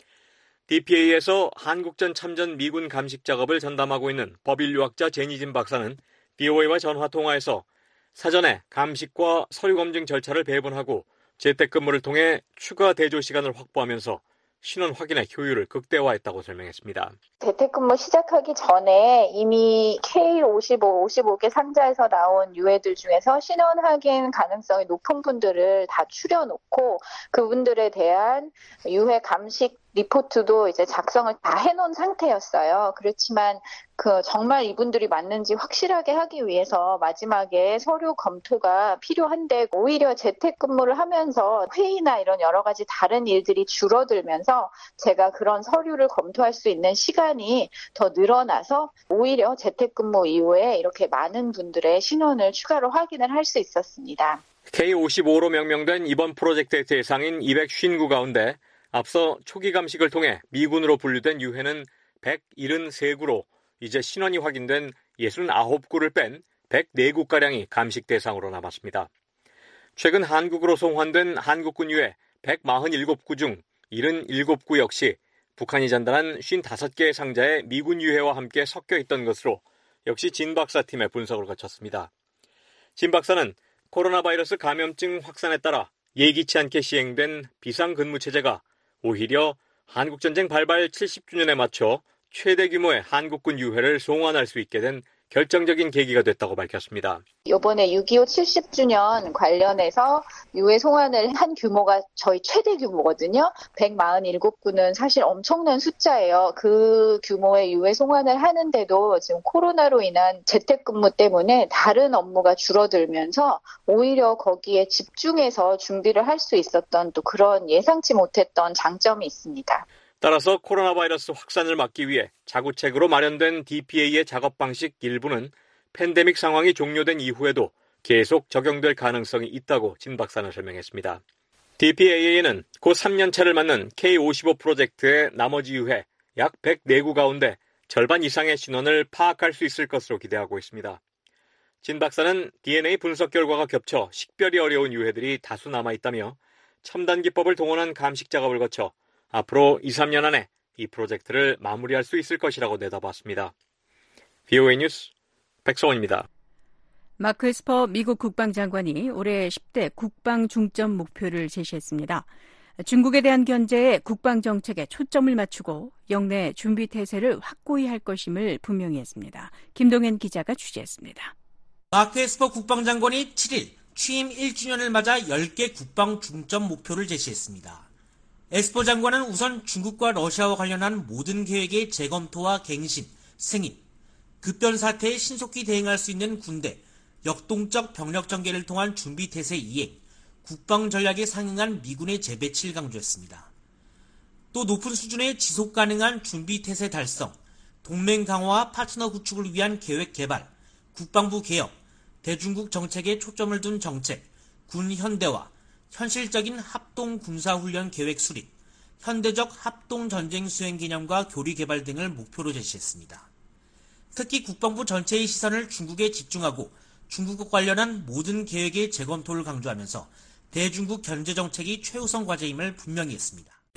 DPA에서 한국전 참전 미군 감식 작업을 전담하고 있는 법인류학자 제니진 박사는 BOA와 전화통화에서 사전에 감식과 서류 검증 절차를 배분하고 재택근무를 통해 추가 대조 시간을 확보하면서 신원 확인의 효율을 극대화했다고 설명했습니다. 재택근무 시작하기 전에 이미 K55, 55개 상자에서 나온 유해들 중에서 신원 확인 가능성이 높은 분들을 다 추려놓고 그분들에 대한 유해 감식 리포트도 이제 작성을 다 해놓은 상태였어요. 그렇지만 정말 이분들이 맞는지 확실하게 하기 위해서 마지막에 서류 검토가 필요한데 오히려 재택근무를 하면서 회의나 이런 여러 가지 다른 일들이 줄어들면서 제가 그런 서류를 검토할 수 있는 시간이 더 늘어나서 오히려 재택근무 이후에 이렇게 많은 분들의 신원을 추가로 확인을 할 수 있었습니다. K55로 명명된 이번 프로젝트의 대상인 259 가운데 앞서 초기 감식을 통해 미군으로 분류된 유해는 173구로 이제 신원이 확인된 69구를 뺀 104구가량이 감식 대상으로 남았습니다. 최근 한국으로 송환된 한국군 유해 147구 중 77구 역시 북한이 전달한 55개의 상자에 미군 유해와 함께 섞여 있던 것으로 역시 진 박사 팀의 분석을 거쳤습니다. 진 박사는 코로나 바이러스 감염증 확산에 따라 예기치 않게 시행된 비상근무체제가 오히려 한국전쟁 발발 70주년에 맞춰 최대 규모의 한국군 유해를 송환할 수 있게 된 결정적인 계기가 됐다고 밝혔습니다. 이번에 6.25 70주년 관련해서 유해 송환을 한 규모가 저희 최대 규모거든요. 147구는 사실 엄청난 숫자예요. 그 규모의 유해 송환을 하는데도 지금 코로나로 인한 재택근무 때문에 다른 업무가 줄어들면서 오히려 거기에 집중해서 준비를 할 수 있었던 또 그런 예상치 못했던 장점이 있습니다. 따라서 코로나 바이러스 확산을 막기 위해 자구책으로 마련된 DPA의 작업 방식 일부는 팬데믹 상황이 종료된 이후에도 계속 적용될 가능성이 있다고 진 박사는 설명했습니다. DPA에는 곧 3년차를 맞는 K55 프로젝트의 나머지 유해 약 104구 가운데 절반 이상의 신원을 파악할 수 있을 것으로 기대하고 있습니다. 진 박사는 DNA 분석 결과가 겹쳐 식별이 어려운 유해들이 다수 남아있다며 첨단 기법을 동원한 감식 작업을 거쳐 앞으로 2, 3년 안에 이 프로젝트를 마무리할 수 있을 것이라고 내다봤습니다. BOA 뉴스 백성원입니다. 마크 에스퍼 미국 국방장관이 올해 10대 국방 중점 목표를 제시했습니다. 중국에 대한 견제에 국방정책에 초점을 맞추고 영내 준비 태세를 확고히 할 것임을 분명히 했습니다. 김동현 기자가 취재했습니다. 마크 에스퍼 국방장관이 7일 취임 1주년을 맞아 10개 국방 중점 목표를 제시했습니다. 에스퍼 장관은 우선 중국과 러시아와 관련한 모든 계획의 재검토와 갱신, 승인, 급변 사태에 신속히 대응할 수 있는 군대, 역동적 병력 전개를 통한 준비 태세 이행, 국방 전략에 상응한 미군의 재배치를 강조했습니다. 또 높은 수준의 지속 가능한 준비 태세 달성, 동맹 강화와 파트너 구축을 위한 계획 개발, 국방부 개혁, 대중국 정책에 초점을 둔 정책, 군 현대화, 현실적인 합동 군사훈련 계획 수립, 현대적 합동 전쟁 수행 개념과 교리 개발 등을 목표로 제시했습니다. 특히 국방부 전체의 시선을 중국에 집중하고 중국과 관련한 모든 계획의 재검토를 강조하면서 대중국 견제 정책이 최우선 과제임을 분명히 했습니다.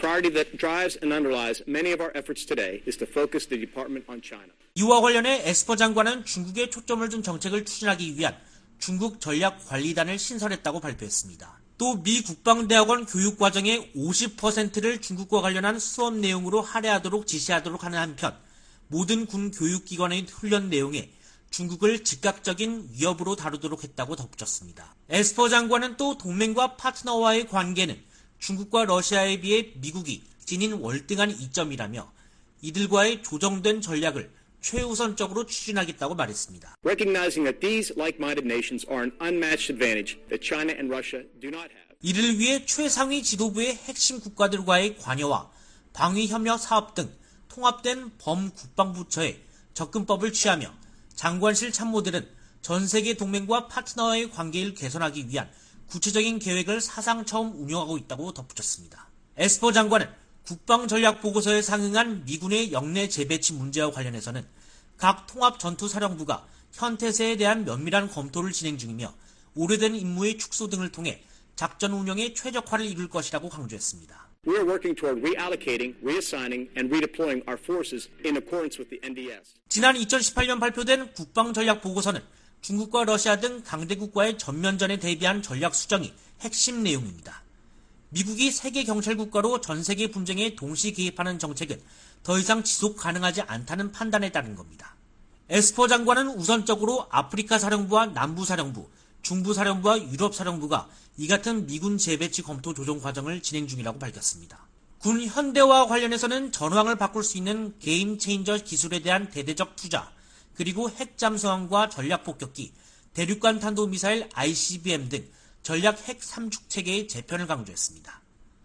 priority that drives and underlies many of our efforts today is to focus the department on China. 이와 관련해 에스퍼 장관은 중국에 초점을 둔 정책을 추진하기 위한 중국 전략관리단을 신설했다고 발표했습니다. 또 미 국방대학원 교육과정의 50%를 중국과 관련한 수업 내용으로 할애하도록 지시하도록 하는 한편 모든 군 교육기관의 훈련 내용에 중국을 즉각적인 위협으로 다루도록 했다고 덧붙였습니다. 에스퍼 장관은 또 동맹과 파트너와의 관계는 중국과 러시아에 비해 미국이 지닌 월등한 이점이라며 이들과의 조정된 전략을 최우선적으로 추진하겠다고 말했습니다. Recognizing that these like-minded nations are an unmatched advantage that China and Russia do not have. 이를 위해 최상위 지도부의 핵심 국가들과의 관여와 방위협력 사업 등 통합된 범국방부처의 접근법을 취하며 장관실 참모들은 전 세계 동맹과 파트너와의 관계를 개선하기 위한 구체적인 계획을 사상 처음 운영하고 있다고 덧붙였습니다. 에스퍼 장관은 국방전략보고서에 상응한 미군의 영내 재배치 문제와 관련해서는 각 통합전투사령부가 현태세에 대한 면밀한 검토를 진행 중이며 오래된 임무의 축소 등을 통해 작전 운영에 최적화를 이룰 것이라고 강조했습니다. We are working toward reallocating, reassigning, and redeploying our forces in accordance with the NDS. 지난 2018년 발표된 국방전략보고서는 중국과 러시아 등 강대국과의 전면전에 대비한 전략 수정이 핵심 내용입니다. 미국이 세계 경찰 국가로 전 세계 분쟁에 동시 개입하는 정책은 더 이상 지속 가능하지 않다는 판단에 따른 겁니다. 에스퍼 장관은 우선적으로 아프리카 사령부와 남부 사령부, 중부 사령부와 유럽 사령부가 이 같은 미군 재배치 검토 조정 과정을 진행 중이라고 밝혔습니다. 군 현대화와 관련해서는 전황을 바꿀 수 있는 게임 체인저 기술에 대한 대대적 투자, 그리고 핵 잠수함과 전략 폭격기, 대륙간 탄도미사일 ICBM 등 전략 핵 3축 체계의 재편을 강조했습니다.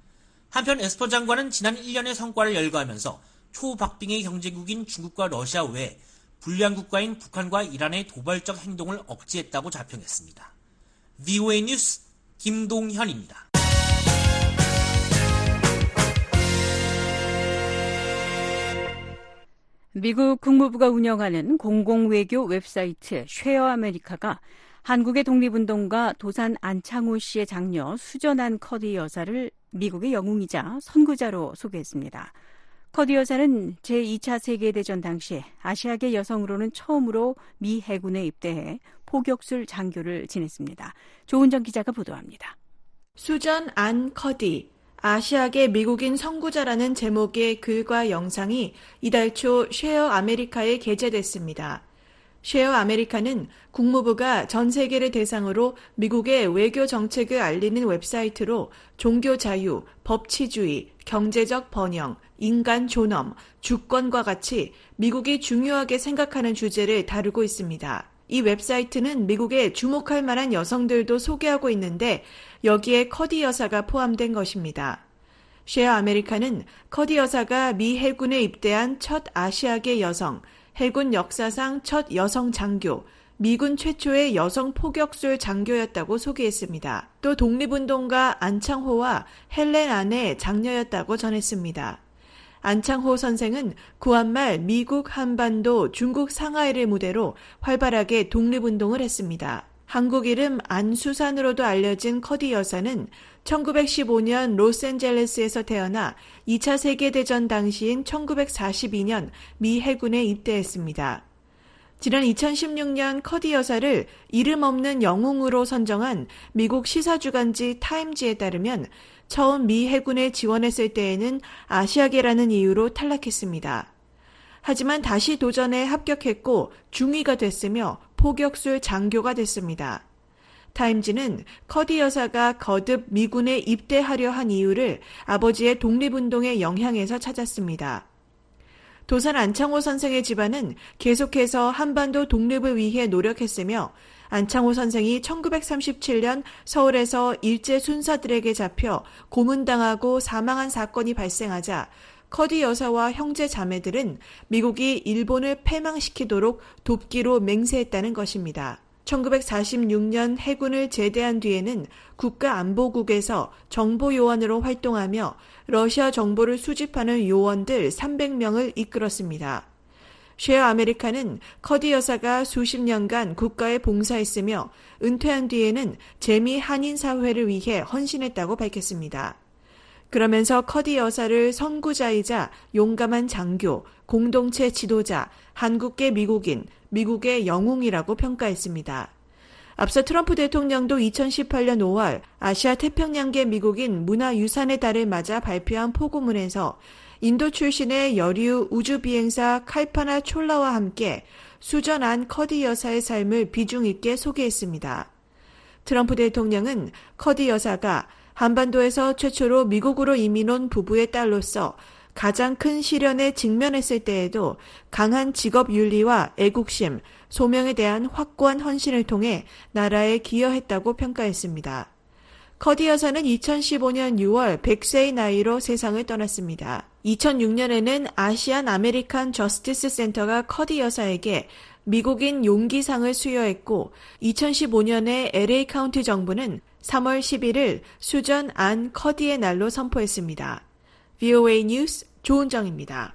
한편 에스퍼 장관은 지난 1년의 성과를 열거하면서 초박빙의 경제국인 중국과 러시아 외에 불량 국가인 북한과 이란의 도발적 행동을 억제했다고 자평했습니다. VOA 뉴스 김동현입니다. 미국 국무부가 운영하는 공공외교 웹사이트 쉐어 아메리카가 한국의 독립운동가 도산 안창호 씨의 장녀 수전한 커디 여사를 미국의 영웅이자 선구자로 소개했습니다. 커디 여사는 제2차 세계대전 당시 아시아계 여성으로는 처음으로 미 해군에 입대해 포격술 장교를 지냈습니다. 조은정 기자가 보도합니다. 수전 안 커디, 아시아계 미국인 선구자라는 제목의 글과 영상이 이달 초 쉐어 아메리카에 게재됐습니다. 쉐어 아메리카는 국무부가 전 세계를 대상으로 미국의 외교 정책을 알리는 웹사이트로 종교 자유, 법치주의, 경제적 번영, 인간 존엄, 주권과 같이 미국이 중요하게 생각하는 주제를 다루고 있습니다. 이 웹사이트는 미국에 주목할 만한 여성들도 소개하고 있는데 여기에 커디 여사가 포함된 것입니다. 쉐어 아메리카는 커디 여사가 미 해군에 입대한 첫 아시아계 여성, 해군 역사상 첫 여성 장교, 미군 최초의 여성 포격술 장교였다고 소개했습니다. 또 독립운동가 안창호와 헬렌 안의 장녀였다고 전했습니다. 안창호 선생은 구한말 미국 한반도 중국 상하이를 무대로 활발하게 독립운동을 했습니다. 한국 이름 안수산으로도 알려진 커디 여사는 1915년 로스앤젤레스에서 태어나 2차 세계대전 당시인 1942년 미 해군에 입대했습니다. 지난 2016년 커디 여사를 이름 없는 영웅으로 선정한 미국 시사주간지 타임지에 따르면 처음 미 해군에 지원했을 때에는 아시아계라는 이유로 탈락했습니다. 하지만 다시 도전에 합격했고 중위가 됐으며 포격술 장교가 됐습니다. 타임지는 커디 여사가 거듭 미군에 입대하려 한 이유를 아버지의 독립운동의 영향에서 찾았습니다. 도산 안창호 선생의 집안은 계속해서 한반도 독립을 위해 노력했으며 안창호 선생이 1937년 서울에서 일제 순사들에게 잡혀 고문당하고 사망한 사건이 발생하자 커디 여사와 형제 자매들은 미국이 일본을 패망시키도록 돕기로 맹세했다는 것입니다. 1946년 해군을 제대한 뒤에는 국가안보국에서 정보요원으로 활동하며 러시아 정보를 수집하는 요원들 300명을 이끌었습니다. 쉐어 아메리카는 커디 여사가 수십 년간 국가에 봉사했으며 은퇴한 뒤에는 재미 한인 사회를 위해 헌신했다고 밝혔습니다. 그러면서 커디 여사를 선구자이자 용감한 장교, 공동체 지도자, 한국계 미국인, 미국의 영웅이라고 평가했습니다. 앞서 트럼프 대통령도 2018년 5월 아시아 태평양계 미국인 문화유산의 달을 맞아 발표한 포고문에서 인도 출신의 여류 우주비행사 칼파나 촐라와 함께 수전 안 커디 여사의 삶을 비중 있게 소개했습니다. 트럼프 대통령은 커디 여사가 한반도에서 최초로 미국으로 이민 온 부부의 딸로서 가장 큰 시련에 직면했을 때에도 강한 직업 윤리와 애국심, 소명에 대한 확고한 헌신을 통해 나라에 기여했다고 평가했습니다. 커디 여사는 2015년 6월 100세의 나이로 세상을 떠났습니다. 2006년에는 아시안 아메리칸 저스티스 센터가 커디 여사에게 미국인 용기상을 수여했고 2015년에 LA 카운티 정부는 3월 11일 수전 안 커디의 날로 선포했습니다. VOA 뉴스 조은정입니다.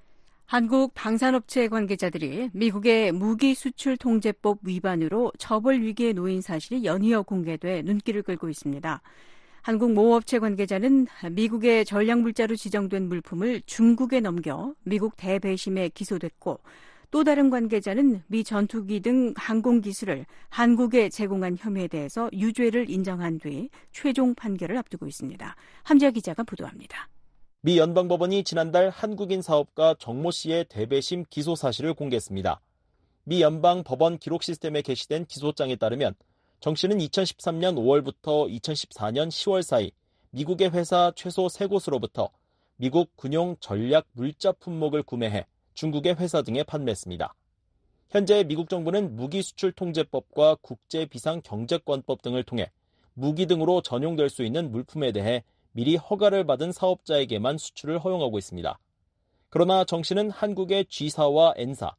한국 방산업체 관계자들이 미국의 무기수출통제법 위반으로 처벌 위기에 놓인 사실이 연이어 공개돼 눈길을 끌고 있습니다. 한국 모 업체 관계자는 미국의 전략물자로 지정된 물품을 중국에 넘겨 미국 대배심에 기소됐고 또 다른 관계자는 미 전투기 등 항공기술을 한국에 제공한 혐의에 대해서 유죄를 인정한 뒤 최종 판결을 앞두고 있습니다. 함지아 기자가 보도합니다. 미 연방법원이 지난달 한국인 사업가 정모 씨의 대배심 기소 사실을 공개했습니다. 미 연방법원 기록 시스템에 게시된 기소장에 따르면 정 씨는 2013년 5월부터 2014년 10월 사이 미국의 회사 최소 3곳으로부터 미국 군용 전략 물자 품목을 구매해 중국의 회사 등에 판매했습니다. 현재 미국 정부는 무기수출통제법과 국제비상경제권법 등을 통해 무기 등으로 전용될 수 있는 물품에 대해 미리 허가를 받은 사업자에게만 수출을 허용하고 있습니다. 그러나 정 씨는 한국의 G사와 N사,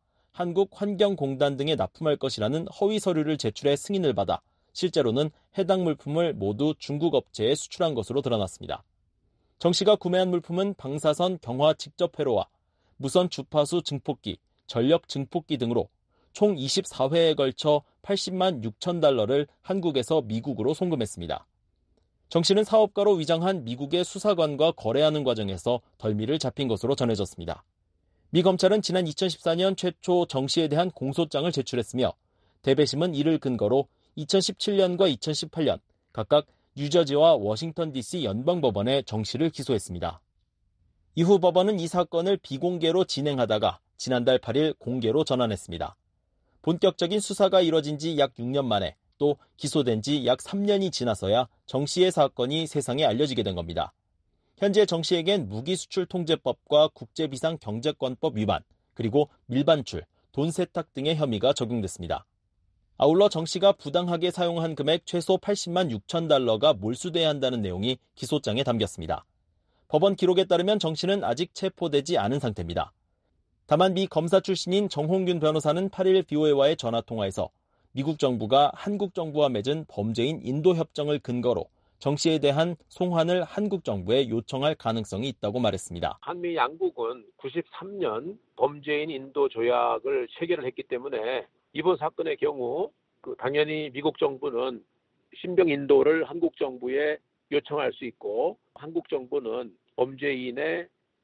한국환경공단 등에 납품할 것이라는 허위 서류를 제출해 승인을 받아 실제로는 해당 물품을 모두 중국 업체에 수출한 것으로 드러났습니다. 정 씨가 구매한 물품은 방사선 경화 직접 회로와 무선 주파수 증폭기, 전력 증폭기 등으로 총 24회에 걸쳐 80만 6천 달러를 한국에서 미국으로 송금했습니다. 정 씨는 사업가로 위장한 미국의 수사관과 거래하는 과정에서 덜미를 잡힌 것으로 전해졌습니다. 미 검찰은 지난 2014년 최초 정 씨에 대한 공소장을 제출했으며 대배심은 이를 근거로 2017년과 2018년 각각 뉴저지와 워싱턴 DC 연방법원에 정 씨를 기소했습니다. 이후 법원은 이 사건을 비공개로 진행하다가 지난달 8일 공개로 전환했습니다. 본격적인 수사가 이뤄진 지 약 6년 만에 또 기소된 지 약 3년이 지나서야 정 씨의 사건이 세상에 알려지게 된 겁니다. 현재 정 씨에겐 무기수출통제법과 국제비상경제권법 위반, 그리고 밀반출, 돈 세탁 등의 혐의가 적용됐습니다. 아울러 정 씨가 부당하게 사용한 금액 최소 80만 6천 달러가 몰수돼야 한다는 내용이 기소장에 담겼습니다. 법원 기록에 따르면 정 씨는 아직 체포되지 않은 상태입니다. 다만 미 검사 출신인 정홍균 변호사는 8일 VOA와의 전화통화에서 미국 정부가 한국 정부와 맺은 범죄인 인도 협정을 근거로 정 씨에 대한 송환을 한국 정부에 요청할 가능성이 있다고 말했습니다. 한미 양국은 93년 범죄인 인도 조약을 체결을 했기 때문에 이번 사건의 경우 당연히 미국 정부는 신병 인도를 한국 정부에 요청할 수 있고 한국 정부는 범죄인의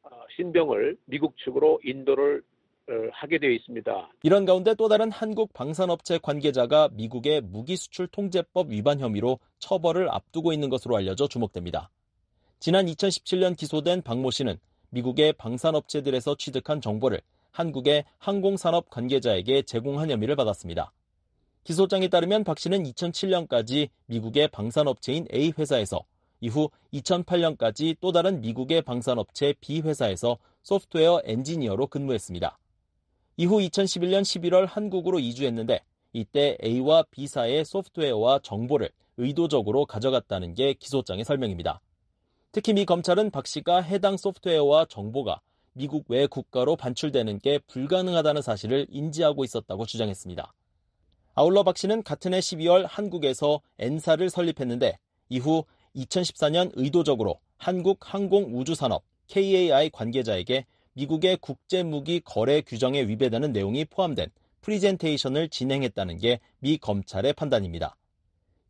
신병을 미국 측으로 인도를 하게 되어 있습니다. 이런 가운데 또 다른 한국 방산업체 관계자가 미국의 무기수출통제법 위반 혐의로 처벌을 앞두고 있는 것으로 알려져 주목됩니다. 지난 2017년 기소된 박모 씨는 미국의 방산업체들에서 취득한 정보를 한국의 항공산업 관계자에게 제공한 혐의를 받았습니다. 기소장에 따르면 박 씨는 2007년까지 미국의 방산업체인 A 회사에서 이후 2008년까지 또 다른 미국의 방산업체 B 회사에서 소프트웨어 엔지니어로 근무했습니다. 이후 2011년 11월 한국으로 이주했는데 이때 A와 B사의 소프트웨어와 정보를 의도적으로 가져갔다는 게 기소장의 설명입니다. 특히 미 검찰은 박 씨가 해당 소프트웨어와 정보가 미국 외 국가로 반출되는 게 불가능하다는 사실을 인지하고 있었다고 주장했습니다. 아울러 박 씨는 같은 해 12월 한국에서 N사를 설립했는데 이후 2014년 의도적으로 한국항공우주산업 KAI 관계자에게 미국의 국제무기 거래 규정에 위배되는 내용이 포함된 프리젠테이션을 진행했다는 게 미 검찰의 판단입니다.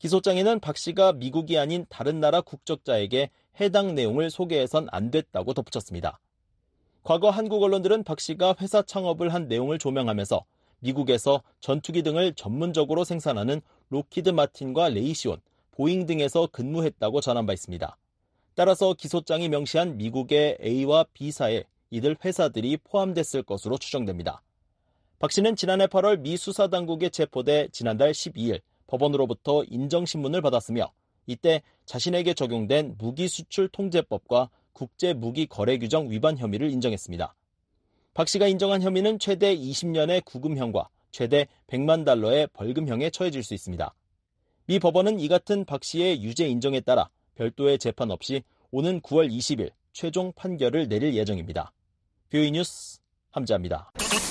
기소장에는 박 씨가 미국이 아닌 다른 나라 국적자에게 해당 내용을 소개해선 안 됐다고 덧붙였습니다. 과거 한국 언론들은 박 씨가 회사 창업을 한 내용을 조명하면서 미국에서 전투기 등을 전문적으로 생산하는 로키드 마틴과 레이시온, 보잉 등에서 근무했다고 전한 바 있습니다. 따라서 기소장이 명시한 미국의 A와 B사에 이들 회사들이 포함됐을 것으로 추정됩니다. 박 씨는 지난해 8월 미 수사당국에 체포돼 지난달 12일 법원으로부터 인정신문을 받았으며 이때 자신에게 적용된 무기수출통제법과 국제무기거래규정 위반 혐의를 인정했습니다. 박 씨가 인정한 혐의는 최대 20년의 구금형과 최대 100만 달러의 벌금형에 처해질 수 있습니다. 미 법원은 이 같은 박 씨의 유죄 인정에 따라 별도의 재판 없이 오는 9월 20일 최종 판결을 내릴 예정입니다. 뷰이 뉴스 함자입니다.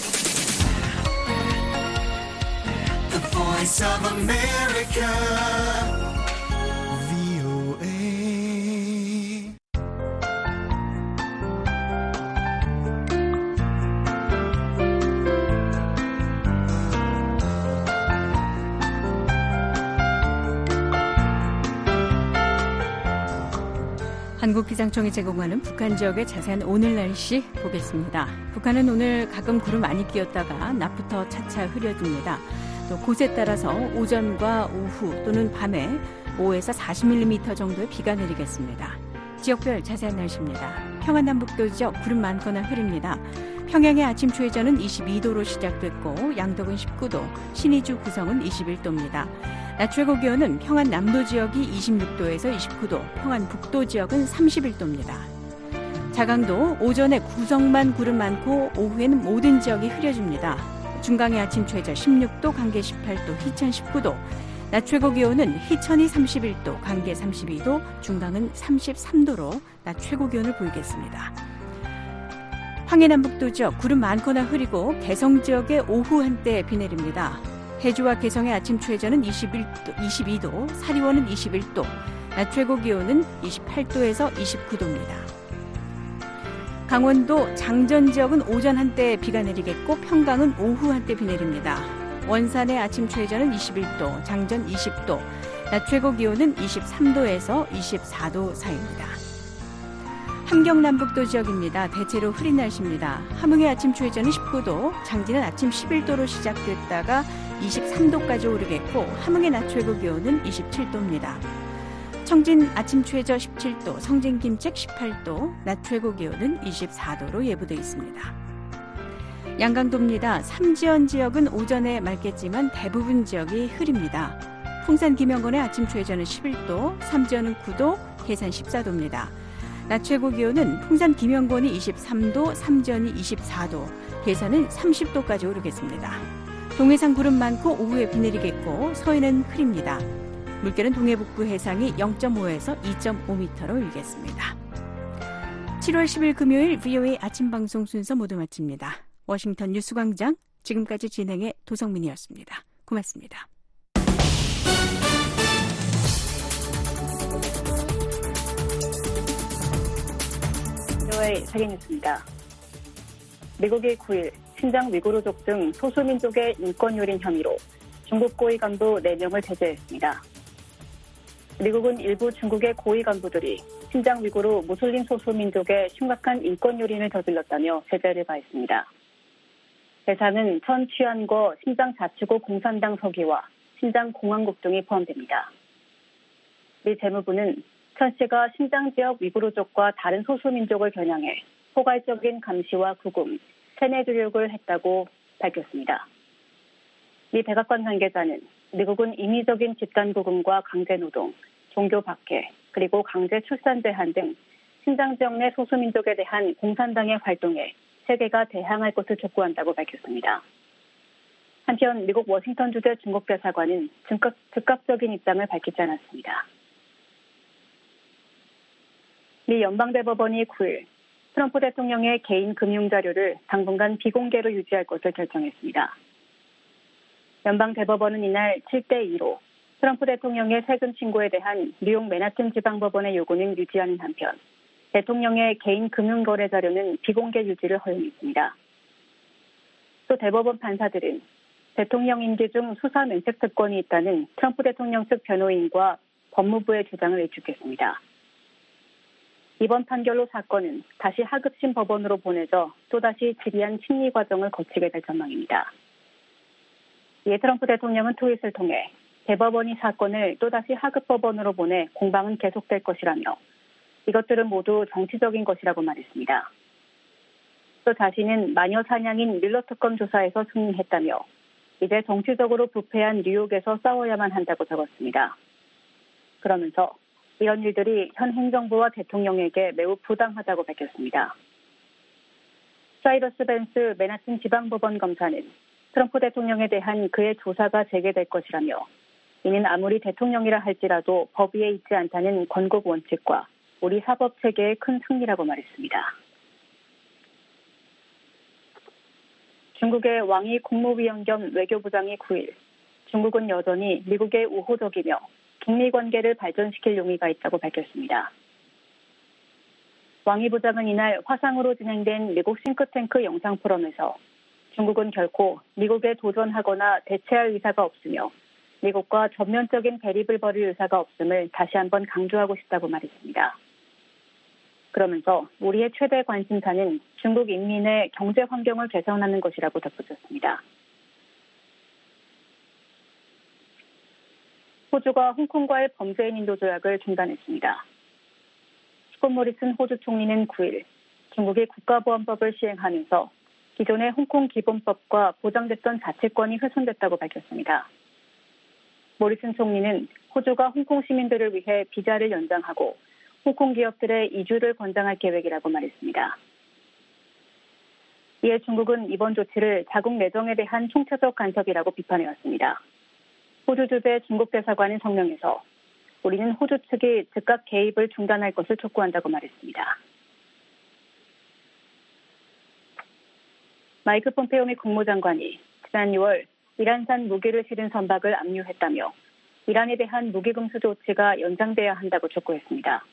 The Voice of America, VOA. 한국기상청이 제공하는 북한 지역의 자세한 오늘 날씨 보겠습니다. 북한은 오늘 가끔 구름 많이 끼었다가 낮부터 차차 흐려집니다. 또 곳에 따라서 오전과 오후 또는 밤에 5에서 40mm 정도의 비가 내리겠습니다. 지역별 자세한 날씨입니다. 평안남북도 지역 구름 많거나 흐립니다. 평양의 아침 최저는 22도로 시작됐고 양덕은 19도, 신의주 구성은 21도입니다. 낮 최고 기온은 평안 남도 지역이 26도에서 29도, 평안 북도 지역은 31도입니다. 자강도 오전에 구성만 구름 많고 오후에는 모든 지역이 흐려집니다. 중강의 아침 최저 16도, 강계 18도, 희천 19도, 낮 최고 기온은 희천이 31도, 강계 32도, 중강은 33도로 낮 최고 기온을 보이겠습니다. 황해남북도 지역 구름 많거나 흐리고 개성 지역에 오후 한때 비 내립니다. 해주와 개성의 아침 최저는 22도, 사리원은 21도, 낮 최고 기온은 28도에서 29도입니다. 강원도 장전 지역은 오전 한때 비가 내리겠고 평강은 오후 한때 비 내립니다. 원산의 아침 최저는 21도, 장전 20도, 낮 최고 기온은 23도에서 24도 사이입니다. 함경 남북도 지역입니다. 대체로 흐린 날씨입니다. 함흥의 아침 최저는 19도, 장진은 아침 11도로 시작됐다가 23도까지 오르겠고 함흥의 낮 최고 기온은 27도입니다. 청진 아침 최저 17도, 성진 김책 18도, 낮 최고 기온은 24도로 예보되어 있습니다. 양강도입니다. 삼지연 지역은 오전에 맑겠지만 대부분 지역이 흐립니다. 풍산 김영건의 아침 최저는 11도, 삼지연은 9도, 계산 14도입니다. 낮 최고 기온은 풍산 김영건이 23도, 삼지연이 24도, 계산은 30도까지 오르겠습니다. 동해상 구름 많고 오후에 비 내리겠고 서해는 흐립니다. 물결은 동해 북부 해상이 0.5에서 2.5m로 일겠습니다. 7월 10일 금요일 VOA 아침 방송 순서 모두 마칩니다. 워싱턴 뉴스광장 지금까지 진행의 도성민이었습니다. 고맙습니다. VOA 세계뉴스입니다. 미국이 9일 신장 위구르족 등 소수민족의 인권유린 혐의로 중국 고위 간부 4명을 제재했습니다. 미국은 일부 중국의 고위 간부들이 신장 위구르 무슬림 소수민족의 심각한 인권유린을 저질렀다며 제재를 가했습니다. 대상은 천 취안거 신장 자치구 공산당 서기와 신장 공화국 등이 포함됩니다. 미 재무부는 천 씨가 신장 지역 위구르족과 다른 소수민족을 겨냥해 포괄적인 감시와 구금, 세뇌 교육을 했다고 밝혔습니다. 이 백악관 관계자는 미국은 인위적인 집단구금과 강제노동, 종교 박해, 그리고 강제 출산 제한 등 신장 지역 내 소수민족에 대한 공산당의 활동에 세계가 대항할 것을 촉구한다고 밝혔습니다. 한편 미국 워싱턴 주재 중국 대사관은 즉각적인 입장을 밝히지 않았습니다. 미 연방대법원이 9일 트럼프 대통령의 개인 금융 자료를 당분간 비공개로 유지할 것을 결정했습니다. 연방대법원은 이날 7대2로 트럼프 대통령의 세금 신고에 대한 뉴욕 맨하튼 지방법원의 요구는 유지하는 한편 대통령의 개인 금융거래 자료는 비공개 유지를 허용했습니다. 또 대법원 판사들은 대통령 임기 중 수사 면책 특권이 있다는 트럼프 대통령 측 변호인과 법무부의 주장을 일축했습니다. 이번 판결로 사건은 다시 하급심 법원으로 보내져 또다시 지리한 심리 과정을 거치게 될 전망입니다. 이에 트럼프 대통령은 트윗을 통해 대법원이 사건을 또다시 하급 법원으로 보내 공방은 계속될 것이라며 이것들은 모두 정치적인 것이라고 말했습니다. 또 자신은 마녀 사냥인 뮬러 특검 조사에서 승리했다며 이제 정치적으로 부패한 뉴욕에서 싸워야만 한다고 적었습니다. 그러면서 이런 일들이 현 행정부와 대통령에게 매우 부당하다고 밝혔습니다. 사이러스 벤스 맨하튼 지방법원 검사는 트럼프 대통령에 대한 그의 조사가 재개될 것이라며 이는 아무리 대통령이라 할지라도 법 위에 있지 않다는 건국 원칙과 우리 사법체계의 큰 승리라고 말했습니다. 중국의 왕이 국무위원 겸 외교부장이 9일 중국은 여전히 미국의 우호적이며 북미 관계를 발전시킬 용의가 있다고 밝혔습니다. 왕이 부장은 이날 화상으로 진행된 미국 싱크탱크 영상 포럼에서 중국은 결코 미국에 도전하거나 대체할 의사가 없으며 미국과 전면적인 대립을 벌일 의사가 없음을 다시 한번 강조하고 싶다고 말했습니다. 그러면서 우리의 최대 관심사는 중국 인민의 경제 환경을 개선하는 것이라고 덧붙였습니다. 호주가 홍콩과의 범죄인 인도 조약을 중단했습니다. 스콧 모리슨 호주 총리는 9일 중국이 국가보안법을 시행하면서 기존의 홍콩 기본법과 보장됐던 자치권이 훼손됐다고 밝혔습니다. 모리슨 총리는 호주가 홍콩 시민들을 위해 비자를 연장하고 홍콩 기업들의 이주를 권장할 계획이라고 말했습니다. 이에 중국은 이번 조치를 자국 내정에 대한 총체적 간섭이라고 비판해왔습니다. 호주 주재 중국 대사관은 성명에서 우리는 호주 측이 즉각 개입을 중단할 것을 촉구한다고 말했습니다. 마이크 폼페오 미 국무장관이 지난 6월 이란산 무기를 실은 선박을 압류했다며 이란에 대한 무기 금수 조치가 연장돼야 한다고 촉구했습니다.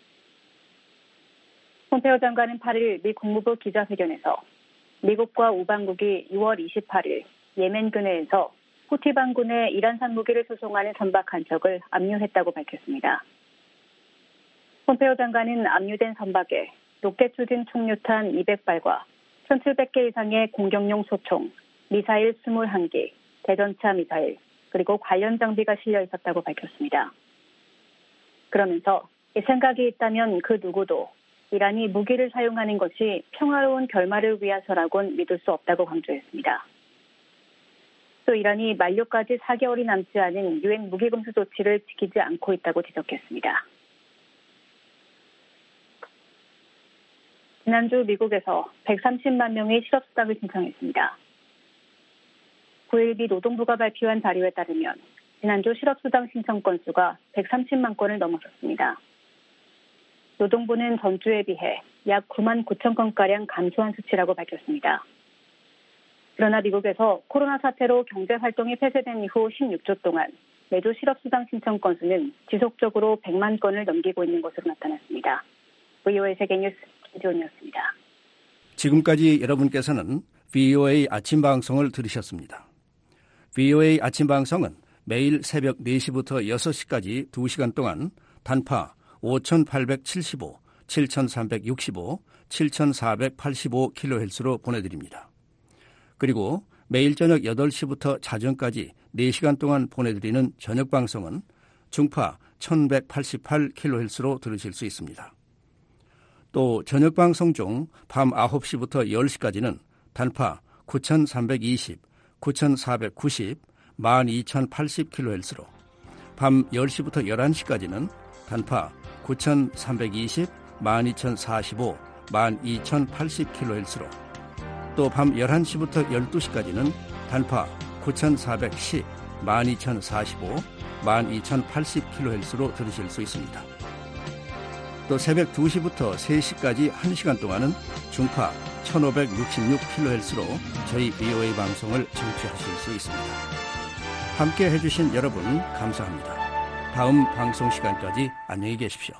폼페오 장관은 8일 미 국무부 기자회견에서 미국과 우방국이 6월 28일 예멘 근해에서 후티 반군의 이란산 무기를 수송하는 선박 한 척을 압류했다고 밝혔습니다. 폼페오 장관은 압류된 선박에 로켓 추진 총류탄 200발과 1,700개 이상의 공격용 소총, 미사일 21기, 대전차 미사일, 그리고 관련 장비가 실려 있었다고 밝혔습니다. 그러면서 생각이 있다면 그 누구도 이란이 무기를 사용하는 것이 평화로운 결말을 위해서라곤 믿을 수 없다고 강조했습니다. 또 이란이 만료까지 4개월이 남지 않은 유엔 무기 금수 조치를 지키지 않고 있다고 지적했습니다. 지난주 미국에서 130만 명이 실업수당을 신청했습니다. 9일 미 노동부가 발표한 자료에 따르면 지난주 실업수당 신청 건수가 130만 건을 넘어섰습니다. 노동부는 전주에 비해 약 9만 9천 건가량 감소한 수치라고 밝혔습니다. 그러나 미국에서 코로나 사태로 경제활동이 폐쇄된 이후 16주 동안 매주 실업수당 신청 건수는 지속적으로 100만 건을 넘기고 있는 것으로 나타났습니다. VOA 세계뉴스 김지원이었습니다. 지금까지 여러분께서는 VOA 아침 방송을 들으셨습니다. VOA 아침 방송은 매일 새벽 4시부터 6시까지 2시간 동안 단파 5,875, 7,365, 7,485kHz로 보내드립니다. 그리고 매일 저녁 8시부터 자정까지 4시간 동안 보내드리는 저녁 방송은 중파 1,188kHz로 들으실 수 있습니다. 또 저녁 방송 중 밤 9시부터 10시까지는 단파 9,320, 9,490, 12,080kHz로 밤 10시부터 11시까지는 단파 9,320, 12,045, 12,080kHz로 또 밤 11시부터 12시까지는 단파 9,410, 12,045, 12,080kHz로 들으실 수 있습니다. 또 새벽 2시부터 3시까지 1시간 동안은 중파 1566kHz로 저희 VOA 방송을 청취하실 수 있습니다. 함께 해주신 여러분 감사합니다. 다음 방송 시간까지 안녕히 계십시오.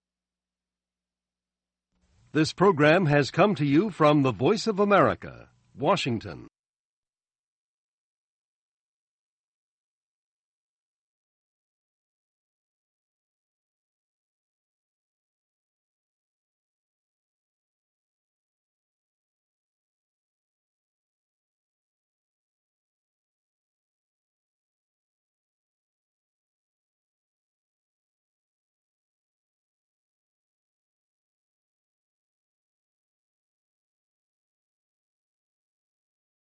This program has come to you from the Voice of America, Washington.